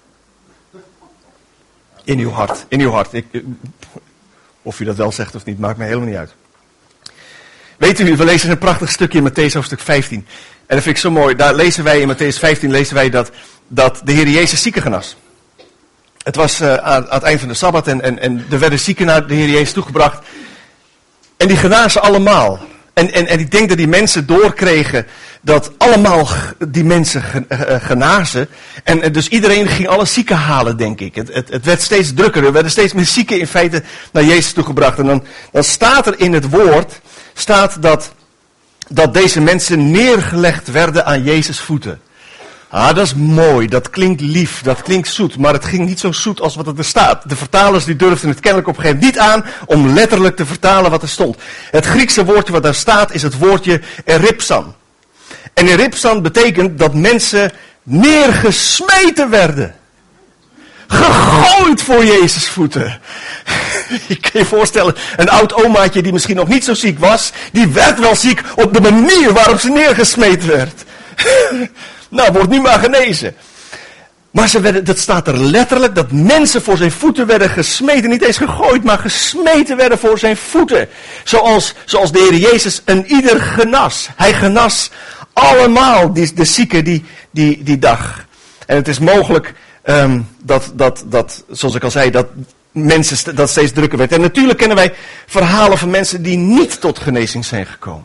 In uw hart, in uw hart. Ik, of u dat wel zegt of niet, maakt mij helemaal niet uit. Weet u, we lezen een prachtig stukje in Mattheüs hoofdstuk vijftien. En dat vind ik zo mooi. Daar lezen wij in Mattheüs vijftien lezen wij dat, dat de Heer Jezus zieken genas. Het was uh, aan, aan het eind van de Sabbat en, en, en er werden zieken naar de Heer Jezus toegebracht. En die genazen allemaal. En, en, en ik denk dat die mensen doorkregen dat allemaal die mensen genazen. En, en dus iedereen ging alle zieken halen, denk ik. Het, het, het werd steeds drukker. Er werden steeds meer zieken in feite naar Jezus toegebracht. En dan, dan staat er in het woord, staat dat, dat deze mensen neergelegd werden aan Jezus' voeten. Ah, dat is mooi, dat klinkt lief, dat klinkt zoet, maar het ging niet zo zoet als wat er staat. De vertalers die durfden het kennelijk op een gegeven moment niet aan om letterlijk te vertalen wat er stond. Het Griekse woordje wat daar staat is het woordje eripsan. En eripsan betekent dat mensen neergesmeten werden. Gegooid voor Jezus' voeten. Je kan je voorstellen, een oud omaatje die misschien nog niet zo ziek was, die werd wel ziek op de manier waarop ze neergesmeten werd. Nou, wordt nu maar genezen. Maar ze werden, dat staat er letterlijk, dat mensen voor zijn voeten werden gesmeten. Niet eens gegooid, maar gesmeten werden voor zijn voeten. Zoals, zoals de Heer Jezus een ieder genas. Hij genas allemaal die, de zieken die, die, die dag. En het is mogelijk um, dat, dat, dat, zoals ik al zei, dat mensen dat steeds drukker werd. En natuurlijk kennen wij verhalen van mensen die niet tot genezing zijn gekomen.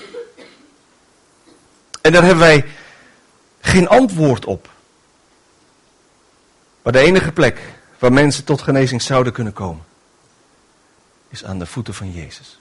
En daar hebben wij geen antwoord op. Maar de enige plek waar mensen tot genezing zouden kunnen komen, is aan de voeten van Jezus.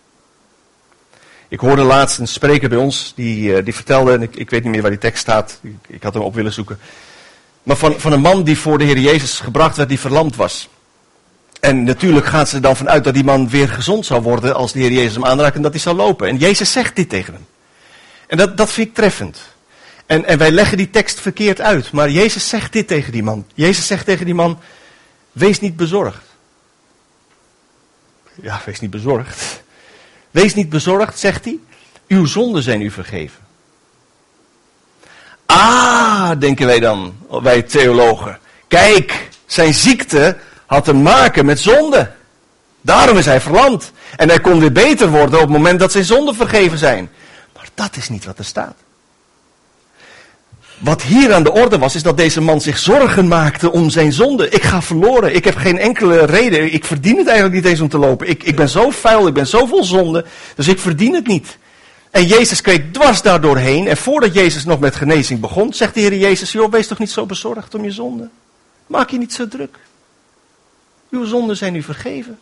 Ik hoorde laatst een spreker bij ons, die, die vertelde, en ik, ik weet niet meer waar die tekst staat, ik, ik had hem op willen zoeken. Maar van, van een man die voor de Heer Jezus gebracht werd, die verlamd was. En natuurlijk gaan ze er dan vanuit dat die man weer gezond zou worden als de Heer Jezus hem aanraakt en dat hij zou lopen. En Jezus zegt dit tegen hem. En dat, dat vind ik treffend. En, en wij leggen die tekst verkeerd uit. Maar Jezus zegt dit tegen die man. Jezus zegt tegen die man, wees niet bezorgd. Ja, wees niet bezorgd. Wees niet bezorgd, zegt hij. Uw zonden zijn u vergeven. Ah, denken wij dan, wij theologen. Kijk, zijn ziekte had te maken met zonde. Daarom is hij verlamd. En hij kon weer beter worden op het moment dat zijn zonden vergeven zijn. Maar dat is niet wat er staat. Wat hier aan de orde was, is dat deze man zich zorgen maakte om zijn zonde. Ik ga verloren, ik heb geen enkele reden, ik verdien het eigenlijk niet eens om te lopen. Ik, ik ben zo vuil, ik ben zo vol zonde, dus ik verdien het niet. En Jezus keek dwars daardoor heen. En voordat Jezus nog met genezing begon, zegt de Heer Jezus, joh, wees toch niet zo bezorgd om je zonde. Maak je niet zo druk. Uw zonden zijn u vergeven.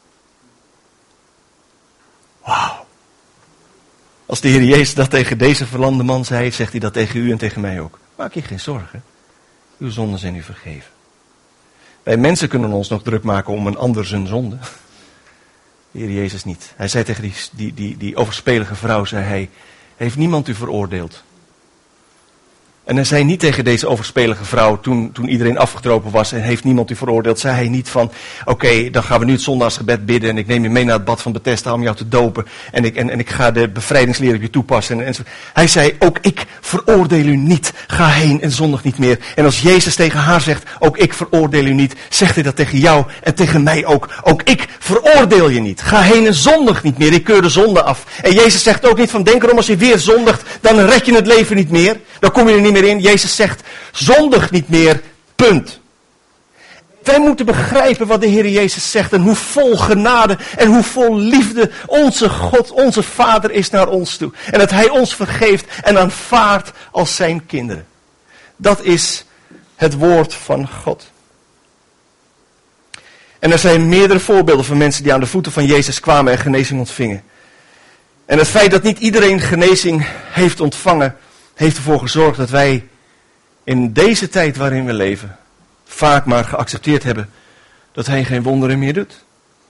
Wauw. Als de Heer Jezus dat tegen deze verlamde man zei, zegt hij dat tegen u en tegen mij ook. Maak je geen zorgen. Uw zonden zijn u vergeven. Wij mensen kunnen ons nog druk maken om een ander zijn zonde. De Heer Jezus niet. Hij zei tegen die, die, die, die overspelige vrouw, zei hij, heeft niemand u veroordeeld? En hij zei niet tegen deze overspelige vrouw, toen, toen iedereen afgedropen was en heeft niemand u veroordeeld, zei hij niet van, oké, okay, dan gaan we nu het zondagsgebed bidden en ik neem je mee naar het bad van Bethesda om jou te dopen en ik, en, en ik ga de bevrijdingsleer op je toepassen. En, en zo. Hij zei, ook ik veroordeel u niet, ga heen en zondig niet meer. En als Jezus tegen haar zegt, ook ik veroordeel u niet, zegt hij dat tegen jou en tegen mij ook. Ook ik veroordeel je niet, ga heen en zondig niet meer, ik keur de zonde af. En Jezus zegt ook niet van, denk erom als je weer zondigt, dan red je het leven niet meer, dan kom je er niet meer in. Jezus zegt, zondig niet meer, punt. Wij moeten begrijpen wat de Heer Jezus zegt en hoe vol genade en hoe vol liefde onze God, onze Vader is naar ons toe. En dat Hij ons vergeeft en aanvaardt als zijn kinderen. Dat is het woord van God. En er zijn meerdere voorbeelden van mensen die aan de voeten van Jezus kwamen en genezing ontvingen. En het feit dat niet iedereen genezing heeft ontvangen, heeft ervoor gezorgd dat wij in deze tijd waarin we leven vaak maar geaccepteerd hebben dat Hij geen wonderen meer doet.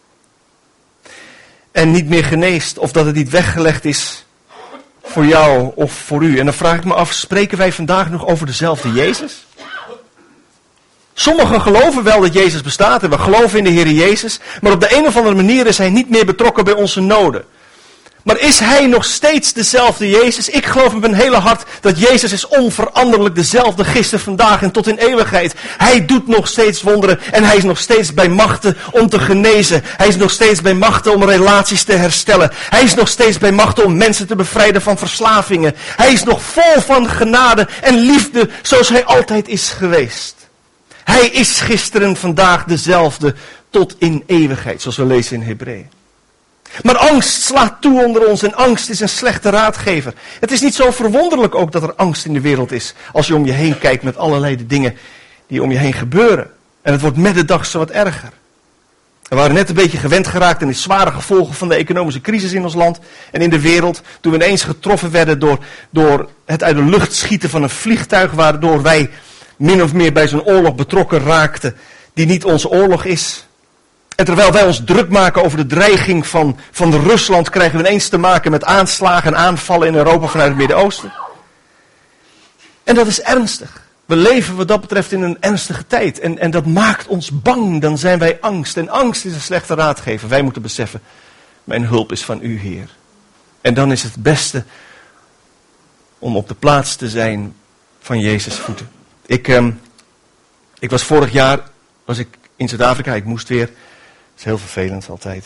En niet meer geneest of dat het niet weggelegd is voor jou of voor u. En dan vraag ik me af, spreken wij vandaag nog over dezelfde Jezus? Sommigen geloven wel dat Jezus bestaat en we geloven in de Heer Jezus, maar op de een of andere manier is Hij niet meer betrokken bij onze noden. Maar is hij nog steeds dezelfde Jezus? Ik geloof met mijn hele hart dat Jezus is onveranderlijk dezelfde gisteren, vandaag en tot in eeuwigheid. Hij doet nog steeds wonderen en hij is nog steeds bij machten om te genezen. Hij is nog steeds bij machten om relaties te herstellen. Hij is nog steeds bij machten om mensen te bevrijden van verslavingen. Hij is nog vol van genade en liefde zoals hij altijd is geweest. Hij is gisteren, vandaag dezelfde tot in eeuwigheid, zoals we lezen in Hebreeën. Maar angst slaat toe onder ons en angst is een slechte raadgever. Het is niet zo verwonderlijk ook dat er angst in de wereld is. Als je om je heen kijkt met allerlei de dingen die om je heen gebeuren. En het wordt met de dag zo wat erger. We waren net een beetje gewend geraakt aan de zware gevolgen van de economische crisis in ons land en in de wereld. Toen we ineens getroffen werden door, door het uit de lucht schieten van een vliegtuig, waardoor wij min of meer bij zo'n oorlog betrokken raakten die niet onze oorlog is. En terwijl wij ons druk maken over de dreiging van, van Rusland, krijgen we ineens te maken met aanslagen en aanvallen in Europa vanuit het Midden-Oosten. En dat is ernstig. We leven wat dat betreft in een ernstige tijd. En, en dat maakt ons bang. Dan zijn wij angst. En angst is een slechte raadgever. Wij moeten beseffen, mijn hulp is van u, Heer. En dan is het beste om op de plaats te zijn van Jezus' voeten. Ik, um, ik was vorig jaar was ik in Zuid-Afrika. Ik moest weer. Dat is heel vervelend altijd.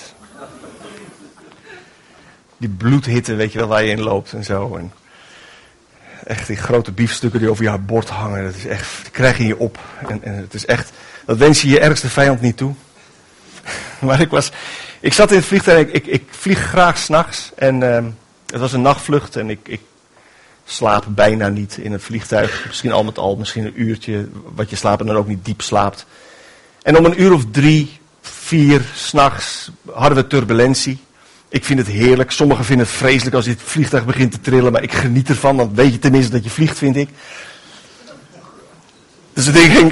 Die bloedhitte, weet je wel, waar je in loopt en zo. En echt die grote biefstukken die over je bord hangen. Dat is echt, die krijg je je op. En, en het is echt, dat wens je je ergste vijand niet toe. Maar ik was, ik zat in het vliegtuig. Ik, ik, ik vlieg graag 's nachts. En uh, het was een nachtvlucht. En ik, ik slaap bijna niet in het vliegtuig. Misschien al met al, misschien een uurtje. Wat je slaapt en dan ook niet diep slaapt. En om een uur of drie, vier 's nachts hadden we turbulentie. Ik vind het heerlijk. Sommigen vinden het vreselijk als dit vliegtuig begint te trillen. Maar ik geniet ervan. Dan weet je tenminste dat je vliegt, vind ik. Dus het ding ging,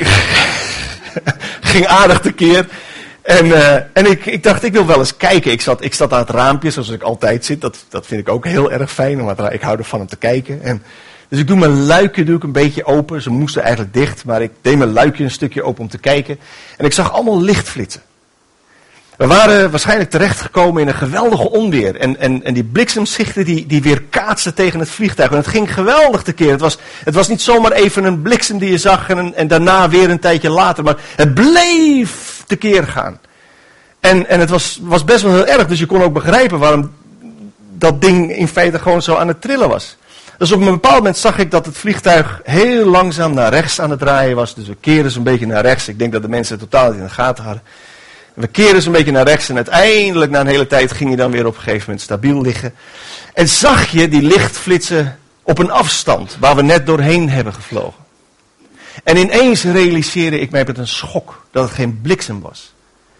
ging aardig tekeer. En, uh, en ik, ik dacht, ik wil wel eens kijken. Ik zat, ik zat aan het raampje, zoals ik altijd zit. Dat, dat vind ik ook heel erg fijn. Maar ik hou ervan om te kijken. En, dus ik doe mijn luikje doe ik een beetje open. Ze moesten eigenlijk dicht. Maar ik deed mijn luikje een stukje open om te kijken. En ik zag allemaal lichtflitsen. We waren waarschijnlijk terechtgekomen in een geweldige onweer. En, en, en die bliksemschichten die, die weer kaatsten tegen het vliegtuig. En het ging geweldig tekeer. Het was, het was niet zomaar even een bliksem die je zag en, en daarna weer een tijdje later. Maar het bleef tekeer gaan. En, en het was, was best wel heel erg. Dus je kon ook begrijpen waarom dat ding in feite gewoon zo aan het trillen was. Dus op een bepaald moment zag ik dat het vliegtuig heel langzaam naar rechts aan het draaien was. Dus we keerden zo'n beetje naar rechts. Ik denk dat de mensen het totaal niet in de gaten hadden. We keerden zo'n beetje naar rechts en uiteindelijk na een hele tijd ging je dan weer op een gegeven moment stabiel liggen. En zag je die lichtflitsen op een afstand waar we net doorheen hebben gevlogen. En ineens realiseerde ik mij met een schok dat het geen bliksem was.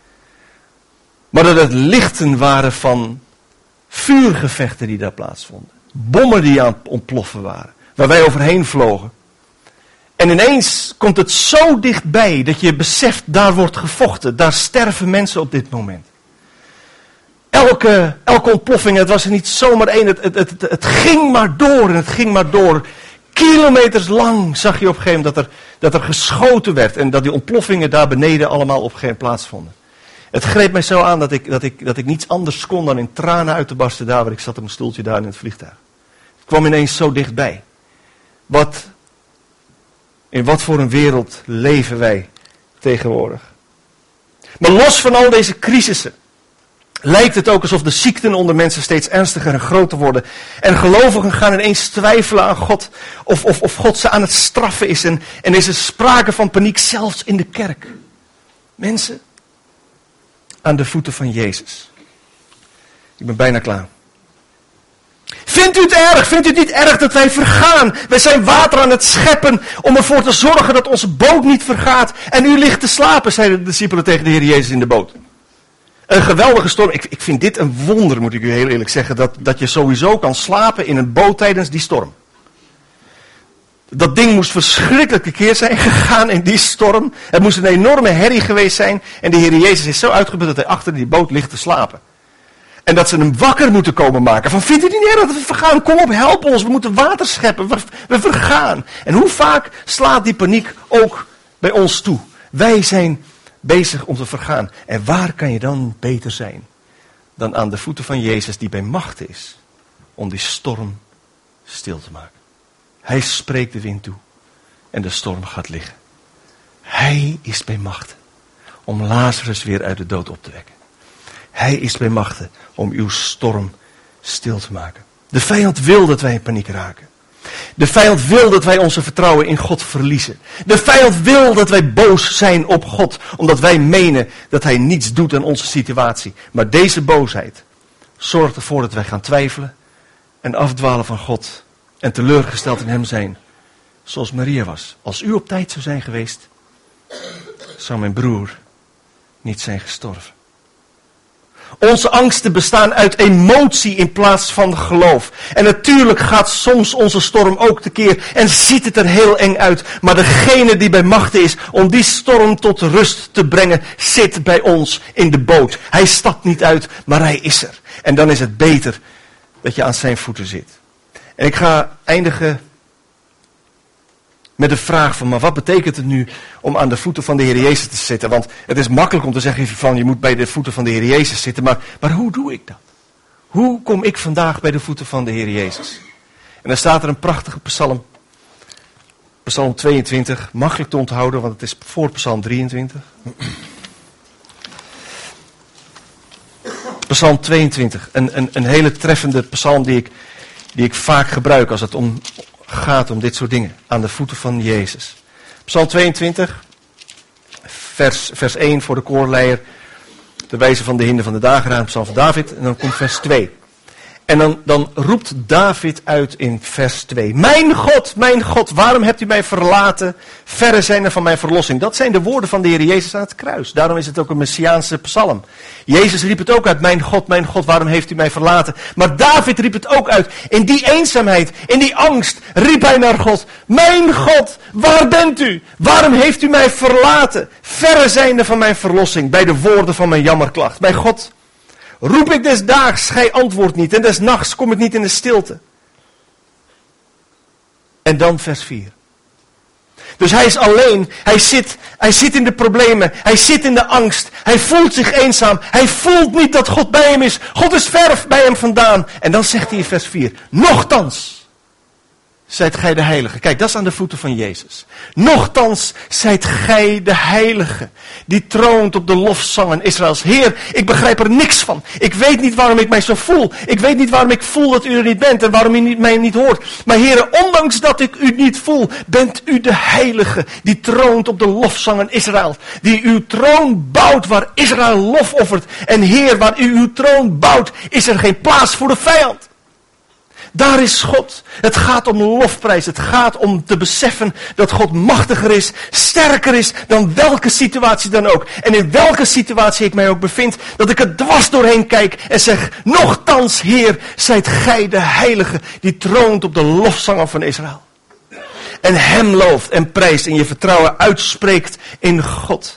Maar dat het lichten waren van vuurgevechten die daar plaatsvonden. Bommen die aan het ontploffen waren, waar wij overheen vlogen. En ineens komt het zo dichtbij dat je beseft, daar wordt gevochten. Daar sterven mensen op dit moment. Elke, elke ontploffing, het was er niet zomaar één. Het, het, het, het ging maar door en het ging maar door. Kilometers lang zag je op een gegeven moment dat er, dat er geschoten werd. En dat die ontploffingen daar beneden allemaal op een gegeven moment plaatsvonden. Het greep mij zo aan dat ik, dat, ik, dat ik niets anders kon dan in tranen uit te barsten daar waar ik zat op mijn stoeltje daar in het vliegtuig. Het kwam ineens zo dichtbij. Wat... In wat voor een wereld leven wij tegenwoordig? Maar los van al deze crisissen lijkt het ook alsof de ziekten onder mensen steeds ernstiger en groter worden. En gelovigen gaan ineens twijfelen aan God of, of, of God ze aan het straffen is. En, en is er sprake van paniek zelfs in de kerk. Mensen, aan de voeten van Jezus. Ik ben bijna klaar. Vindt u het erg? Vindt u het niet erg dat wij vergaan? Wij zijn water aan het scheppen om ervoor te zorgen dat onze boot niet vergaat. En u ligt te slapen, zeiden de discipelen tegen de Heer Jezus in de boot. Een geweldige storm. Ik, ik vind dit een wonder, moet ik u heel eerlijk zeggen, dat, dat je sowieso kan slapen in een boot tijdens die storm. Dat ding moest verschrikkelijk tekeer zijn gegaan in die storm. Het moest een enorme herrie geweest zijn. En de Heer Jezus is zo uitgeput dat hij achter die boot ligt te slapen. En dat ze hem wakker moeten komen maken. Van, vindt u het niet erg dat we vergaan? Kom op, help ons. We moeten water scheppen. We, we vergaan. En hoe vaak slaat die paniek ook bij ons toe? Wij zijn bezig om te vergaan. En waar kan je dan beter zijn dan aan de voeten van Jezus die bij macht is om die storm stil te maken. Hij spreekt de wind toe en de storm gaat liggen. Hij is bij macht om Lazarus weer uit de dood op te wekken. Hij is bij machten om uw storm stil te maken. De vijand wil dat wij in paniek raken. De vijand wil dat wij onze vertrouwen in God verliezen. De vijand wil dat wij boos zijn op God, omdat wij menen dat hij niets doet aan onze situatie. Maar deze boosheid zorgt ervoor dat wij gaan twijfelen en afdwalen van God en teleurgesteld in hem zijn. Zoals Maria was. Als u op tijd zou zijn geweest, zou mijn broer niet zijn gestorven. Onze angsten bestaan uit emotie in plaats van geloof. En natuurlijk gaat soms onze storm ook tekeer en ziet het er heel eng uit. Maar degene die bij macht is om die storm tot rust te brengen, zit bij ons in de boot. Hij stapt niet uit, maar hij is er. En dan is het beter dat je aan zijn voeten zit. En ik ga eindigen met de vraag van, maar wat betekent het nu om aan de voeten van de Heer Jezus te zitten? Want het is makkelijk om te zeggen van, je moet bij de voeten van de Heer Jezus zitten. Maar, maar hoe doe ik dat? Hoe kom ik vandaag bij de voeten van de Heer Jezus? En dan staat er een prachtige psalm. Psalm tweeëntwintig, makkelijk te onthouden, want het is voor psalm drieëntwintig. Psalm tweeëntwintig, een, een, een hele treffende psalm die ik, die ik vaak gebruik als het om gaat om dit soort dingen. Aan de voeten van Jezus. Psalm tweeëntwintig, vers, vers één voor de koorleier. De wijze van de hinde van de dageraad, psalm van David. En dan komt vers twee. En dan, dan roept David uit in vers twee. Mijn God, mijn God, waarom hebt u mij verlaten? Verre zijn er van mijn verlossing. Dat zijn de woorden van de Heer Jezus aan het kruis. Daarom is het ook een messiaanse psalm. Jezus riep het ook uit. Mijn God, mijn God, waarom heeft u mij verlaten? Maar David riep het ook uit. In die eenzaamheid, in die angst, riep hij naar God. Mijn God, waar bent u? Waarom heeft u mij verlaten? Verre zijn er van mijn verlossing. Bij de woorden van mijn jammerklacht. Mijn God, roep ik des daags, gij antwoordt niet. En des nachts kom ik niet in de stilte. En dan vers vier. Dus hij is alleen. Hij zit, hij zit in de problemen. Hij zit in de angst. Hij voelt zich eenzaam. Hij voelt niet dat God bij hem is. God is ver bij hem vandaan. En dan zegt hij in vers vier. Nochtans zijt gij de heilige. Kijk, dat is aan de voeten van Jezus. Nochtans zijt gij de heilige. Die troont op de lofzangen Israëls. Heer, ik begrijp er niks van. Ik weet niet waarom ik mij zo voel. Ik weet niet waarom ik voel dat u er niet bent. En waarom u niet, mij niet hoort. Maar Heer, ondanks dat ik u niet voel, bent u de heilige. Die troont op de lofzangen Israël. Die uw troon bouwt waar Israël lof offert. En Heer, waar u uw troon bouwt, is er geen plaats voor de vijand. Daar is God. Het gaat om lofprijs. Het gaat om te beseffen dat God machtiger is, sterker is dan welke situatie dan ook. En in welke situatie ik mij ook bevind, dat ik er dwars doorheen kijk en zeg, nochtans Heer, zijt gij de heilige die troont op de lofzangen van Israël. En hem looft en prijst en je vertrouwen uitspreekt in God.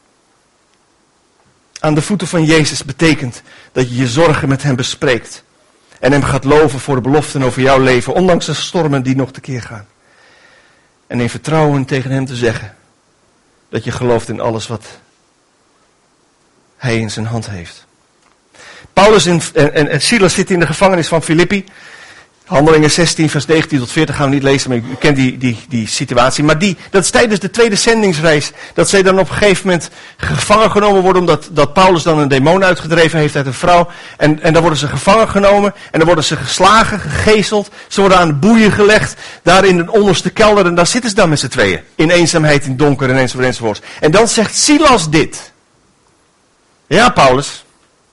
Aan de voeten van Jezus betekent dat je je zorgen met hem bespreekt. En hem gaat loven voor de beloften over jouw leven, ondanks de stormen die nog tekeer gaan. En in vertrouwen tegen hem te zeggen dat je gelooft in alles wat hij in zijn hand heeft. Paulus en, en, en Silas zitten in de gevangenis van Filippi. Handelingen zestien, vers negentien tot veertig gaan we niet lezen, maar u kent die, die, die situatie. Maar die, dat is tijdens de tweede zendingsreis, dat zij dan op een gegeven moment gevangen genomen worden, omdat dat Paulus dan een demon uitgedreven heeft uit een vrouw. En, en dan worden ze gevangen genomen, en dan worden ze geslagen, gegezeld. Ze worden aan de boeien gelegd, daar in de onderste kelder, en daar zitten ze dan met z'n tweeën. In eenzaamheid, in donker, en enzovoort, enzovoort. En dan zegt Silas dit. Ja, Paulus.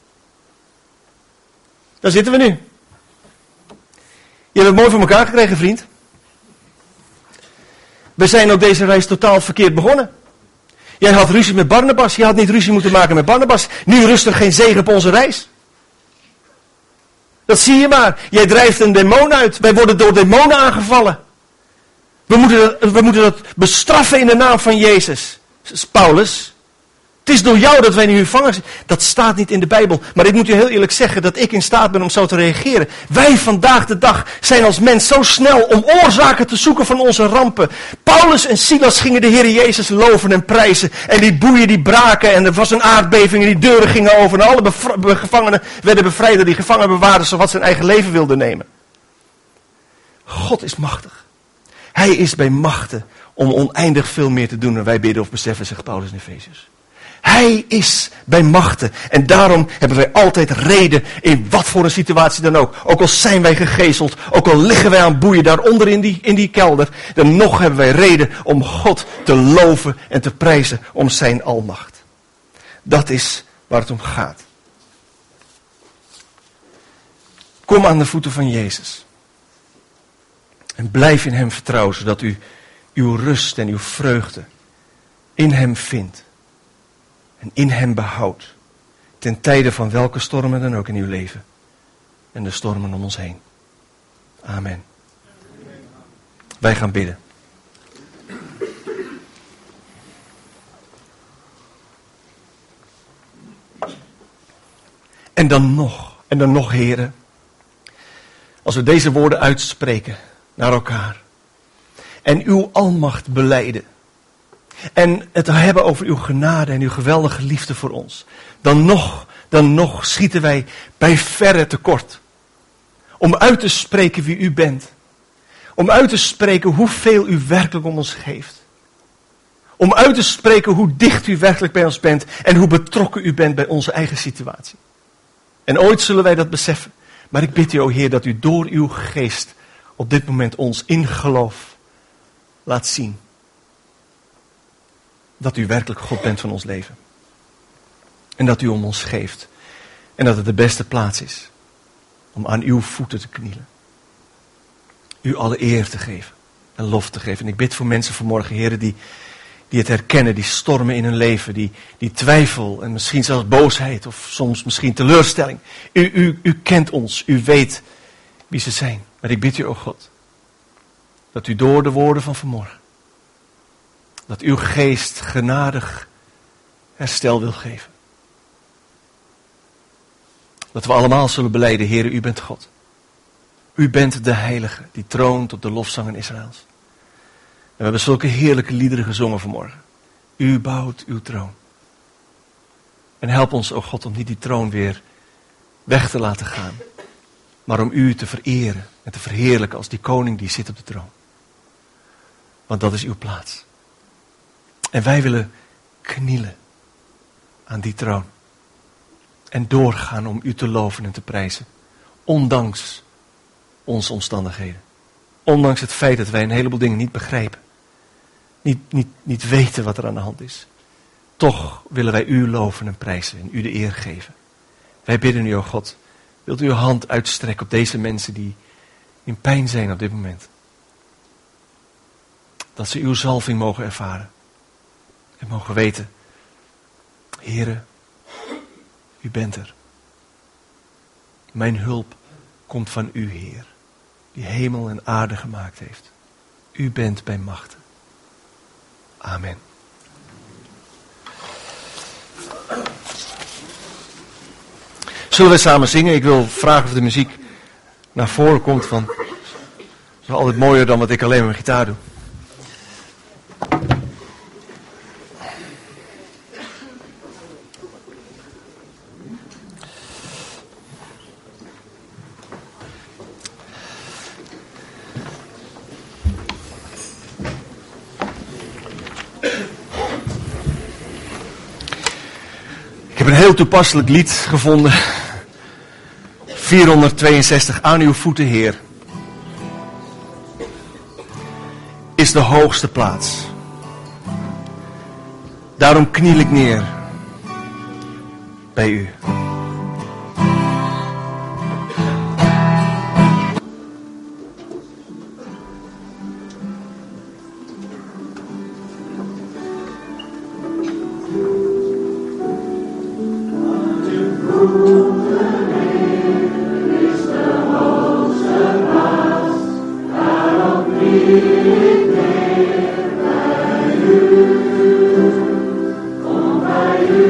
Daar zitten we nu. Je hebt het mooi voor elkaar gekregen, vriend. We zijn ook deze reis totaal verkeerd begonnen. Jij had ruzie met Barnabas. Je had niet ruzie moeten maken met Barnabas. Nu rust er geen zegen op onze reis. Dat zie je maar. Jij drijft een demon uit. Wij worden door demonen aangevallen. We moeten, we moeten dat bestraffen in de naam van Jezus. Paulus, Het is door jou dat wij nu gevangen zijn. Dat staat niet in de Bijbel. Maar ik moet u heel eerlijk zeggen dat ik in staat ben om zo te reageren. Wij vandaag de dag zijn als mens zo snel om oorzaken te zoeken van onze rampen. Paulus en Silas gingen de Heer Jezus loven en prijzen. En die boeien die braken en er was een aardbeving en die deuren gingen open. En alle bevra- gevangenen werden bevrijd door die gevangenbewaarders wat zijn eigen leven wilden nemen. God is machtig. Hij is bij machten om oneindig veel meer te doen dan wij bidden of beseffen, zegt Paulus in Efeziërs. Hij is bij machten. En daarom hebben wij altijd reden in wat voor een situatie dan ook. Ook al zijn wij gegezeld, ook al liggen wij aan boeien daaronder in die, in die kelder. Dan nog hebben wij reden om God te loven en te prijzen om zijn almacht. Dat is waar het om gaat. Kom aan de voeten van Jezus. En blijf in hem vertrouwen, zodat u uw rust en uw vreugde in hem vindt. En in hem behoudt. Ten tijde van welke stormen dan ook in uw leven. En de stormen om ons heen. Amen. Wij gaan bidden. En dan nog, en dan nog, heren. Als we deze woorden uitspreken naar elkaar. En uw almacht belijden. En het hebben over uw genade en uw geweldige liefde voor ons. Dan nog, dan nog schieten wij bij verre tekort. Om uit te spreken wie u bent. Om uit te spreken hoeveel u werkelijk om ons geeft. Om uit te spreken hoe dicht u werkelijk bij ons bent. En hoe betrokken u bent bij onze eigen situatie. En ooit zullen wij dat beseffen. Maar ik bid u, o Heer, dat u door uw geest op dit moment ons in geloof laat zien. Dat u werkelijk God bent van ons leven. En dat u om ons geeft. En dat het de beste plaats is. Om aan uw voeten te knielen. U alle eer te geven. En lof te geven. En ik bid voor mensen vanmorgen, heren, die, die het herkennen. Die stormen in hun leven. Die, die twijfel en misschien zelfs boosheid. Of soms misschien teleurstelling. U, u, u kent ons. U weet wie ze zijn. Maar ik bid u, o God. Dat u door de woorden van vanmorgen. Dat uw geest genadig herstel wil geven. Dat we allemaal zullen belijden, Heere, u bent God. U bent de Heilige die troont op de lofzangen Israëls. En we hebben zulke heerlijke liederen gezongen vanmorgen. U bouwt uw troon. En help ons, o God, om niet die troon weer weg te laten gaan. Maar om u te vereren en te verheerlijken als die koning die zit op de troon. Want dat is uw plaats. En wij willen knielen aan die troon. En doorgaan om u te loven en te prijzen. Ondanks onze omstandigheden. Ondanks het feit dat wij een heleboel dingen niet begrijpen. Niet, niet, niet weten wat er aan de hand is. Toch willen wij u loven en prijzen en u de eer geven. Wij bidden u, o God, wilt u uw hand uitstrekken op deze mensen die in pijn zijn op dit moment. Dat ze uw zalving mogen ervaren. En mogen weten, Heere, u bent er. Mijn hulp komt van u, Heer, die hemel en aarde gemaakt heeft. U bent bij machten. Amen. Zullen we samen zingen? Ik wil vragen of de muziek naar voren komt, want het is altijd mooier dan wat ik alleen met mijn gitaar doe. Ik heb een heel toepasselijk lied gevonden. vierhonderdtweeënzestig, aan uw voeten, Heer, is de hoogste plaats. Daarom kniel ik neer bij u. Kom bij u.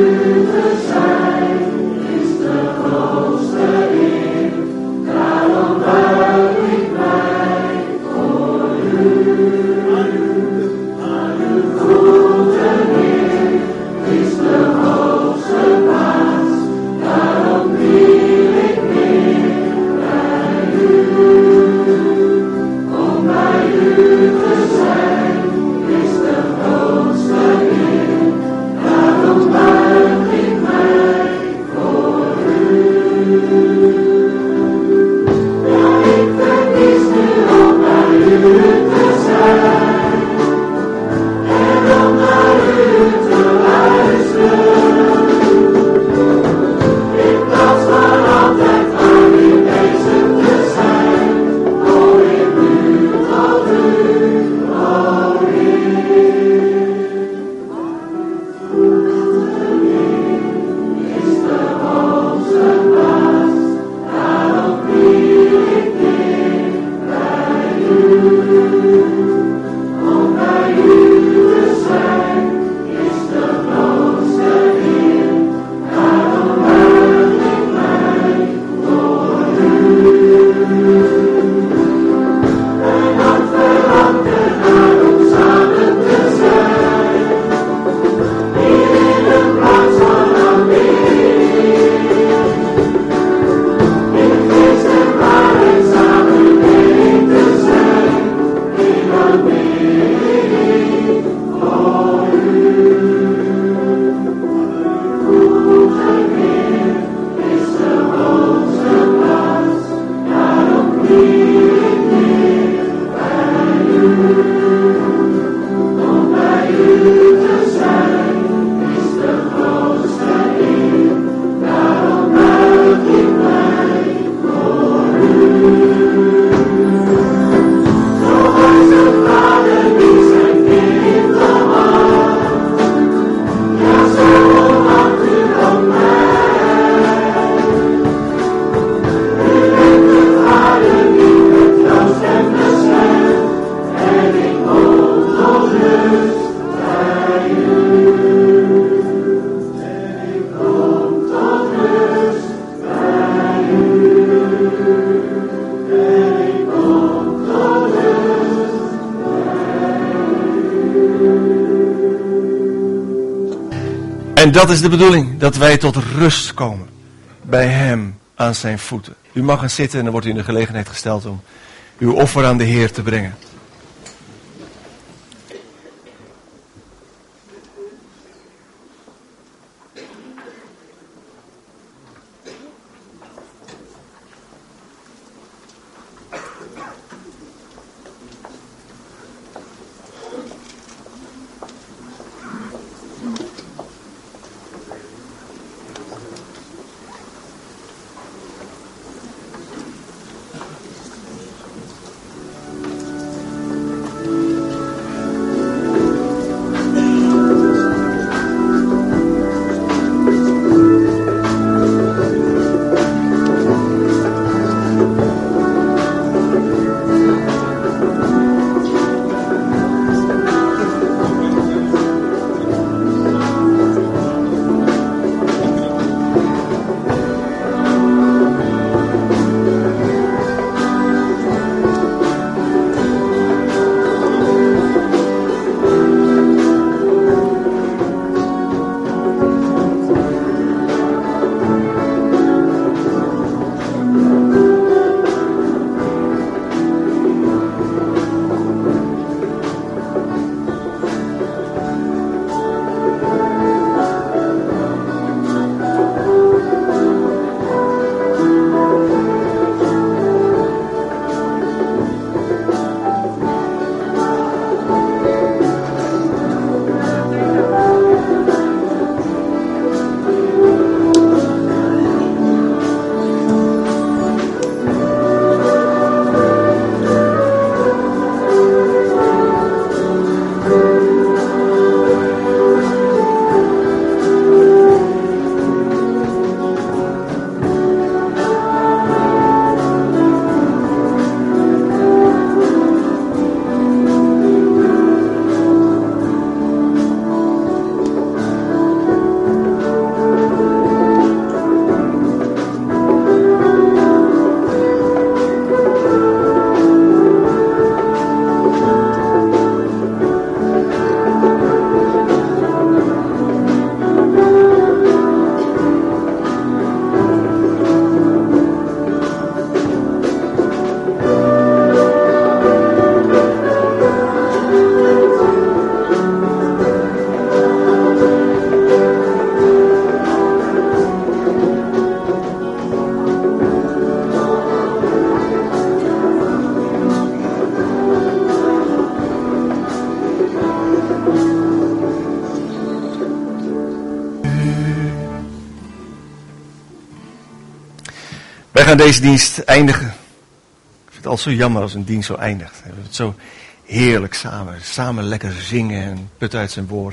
En dat is de bedoeling, dat wij tot rust komen bij hem aan zijn voeten. U mag gaan zitten en dan wordt u in de gelegenheid gesteld om uw offer aan de Heer te brengen. Wij gaan deze dienst eindigen. Ik vind het altijd zo jammer als een dienst zo eindigt. We hebben het zo heerlijk samen. Samen lekker zingen en putten uit zijn woord.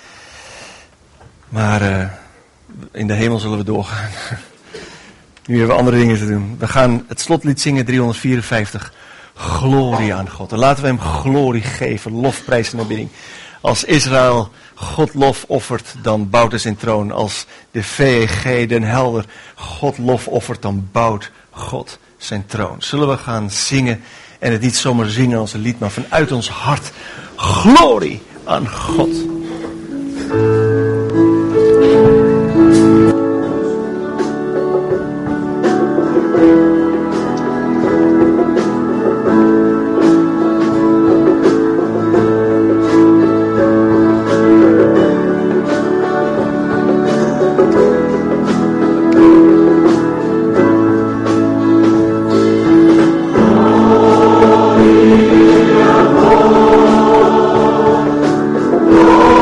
Maar uh, in de hemel zullen we doorgaan. Nu hebben we andere dingen te doen. We gaan het slotlied zingen, driehonderdvierenvijftig. Glorie aan God. En laten we hem glorie geven, lofprijs en aanbidding. Als Israël God lof offert, dan bouwt hij zijn troon. Als de V E G, den helder, God lof offert, dan bouwt God zijn troon. Zullen we gaan zingen en het niet zomaar zingen als een lied, maar vanuit ons hart. Glorie aan God. Oh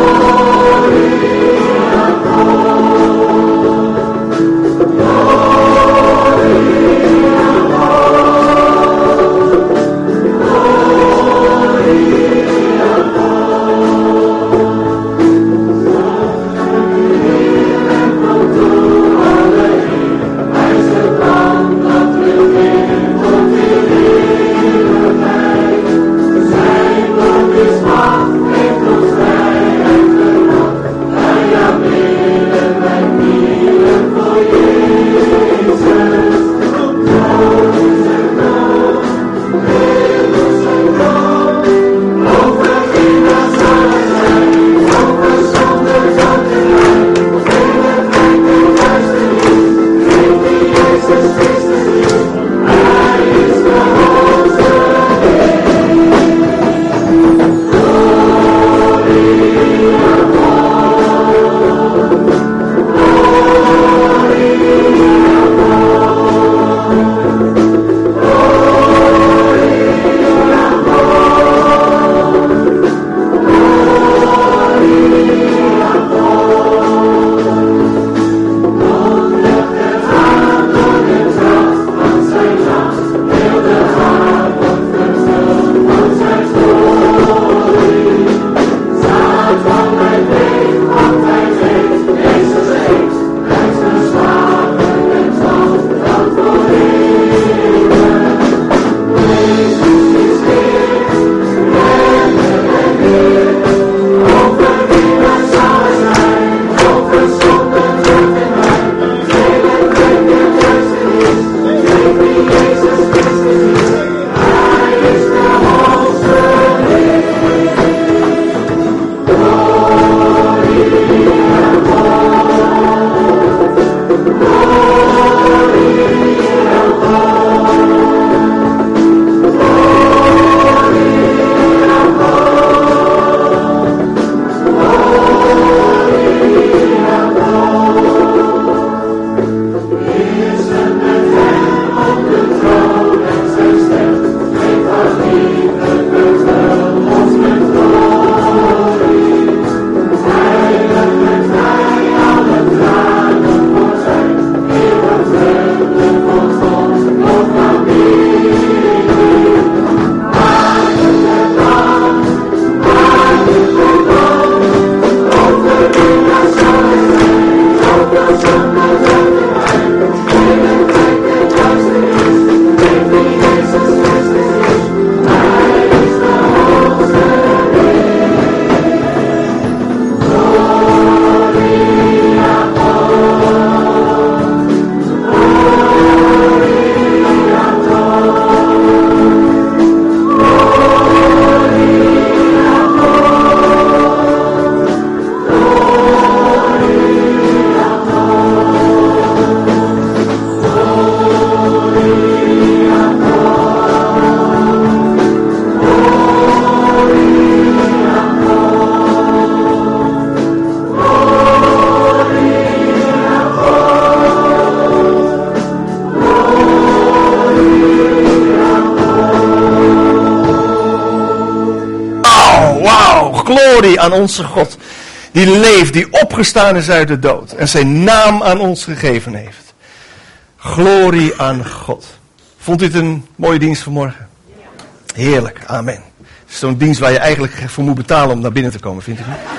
Glorie aan onze God, die leeft, die opgestaan is uit de dood en zijn naam aan ons gegeven heeft. Glorie aan God. Vond u het een mooie dienst vanmorgen? Heerlijk, amen. Het is zo'n dienst waar je eigenlijk voor moet betalen om naar binnen te komen, vindt u niet?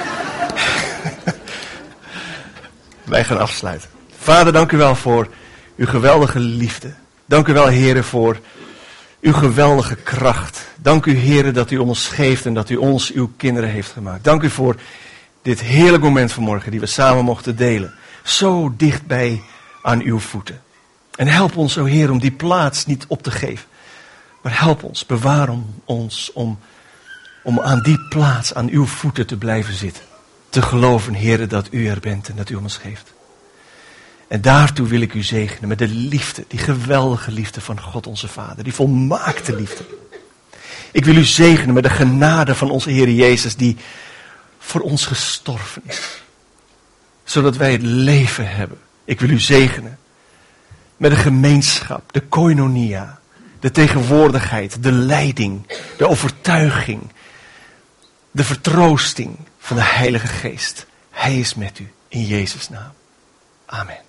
Wij gaan afsluiten. Vader, dank u wel voor uw geweldige liefde. Dank u wel, Heere, voor uw geweldige kracht. Dank u, Heere, dat u om ons geeft en dat u ons uw kinderen heeft gemaakt. Dank u voor dit heerlijk moment vanmorgen die we samen mochten delen. Zo dichtbij aan uw voeten. En help ons, o Heer, om die plaats niet op te geven. Maar help ons, bewaar ons om, om aan die plaats, aan uw voeten te blijven zitten. Te geloven, Heer, dat u er bent en dat u om ons geeft. En daartoe wil ik u zegenen met de liefde, die geweldige liefde van God onze Vader. Die volmaakte liefde. Ik wil u zegenen met de genade van onze Heer Jezus die voor ons gestorven is. Zodat wij het leven hebben. Ik wil u zegenen met de gemeenschap, de koinonia, de tegenwoordigheid, de leiding, de overtuiging, de vertroosting van de Heilige Geest. Hij is met u in Jezus' naam. Amen.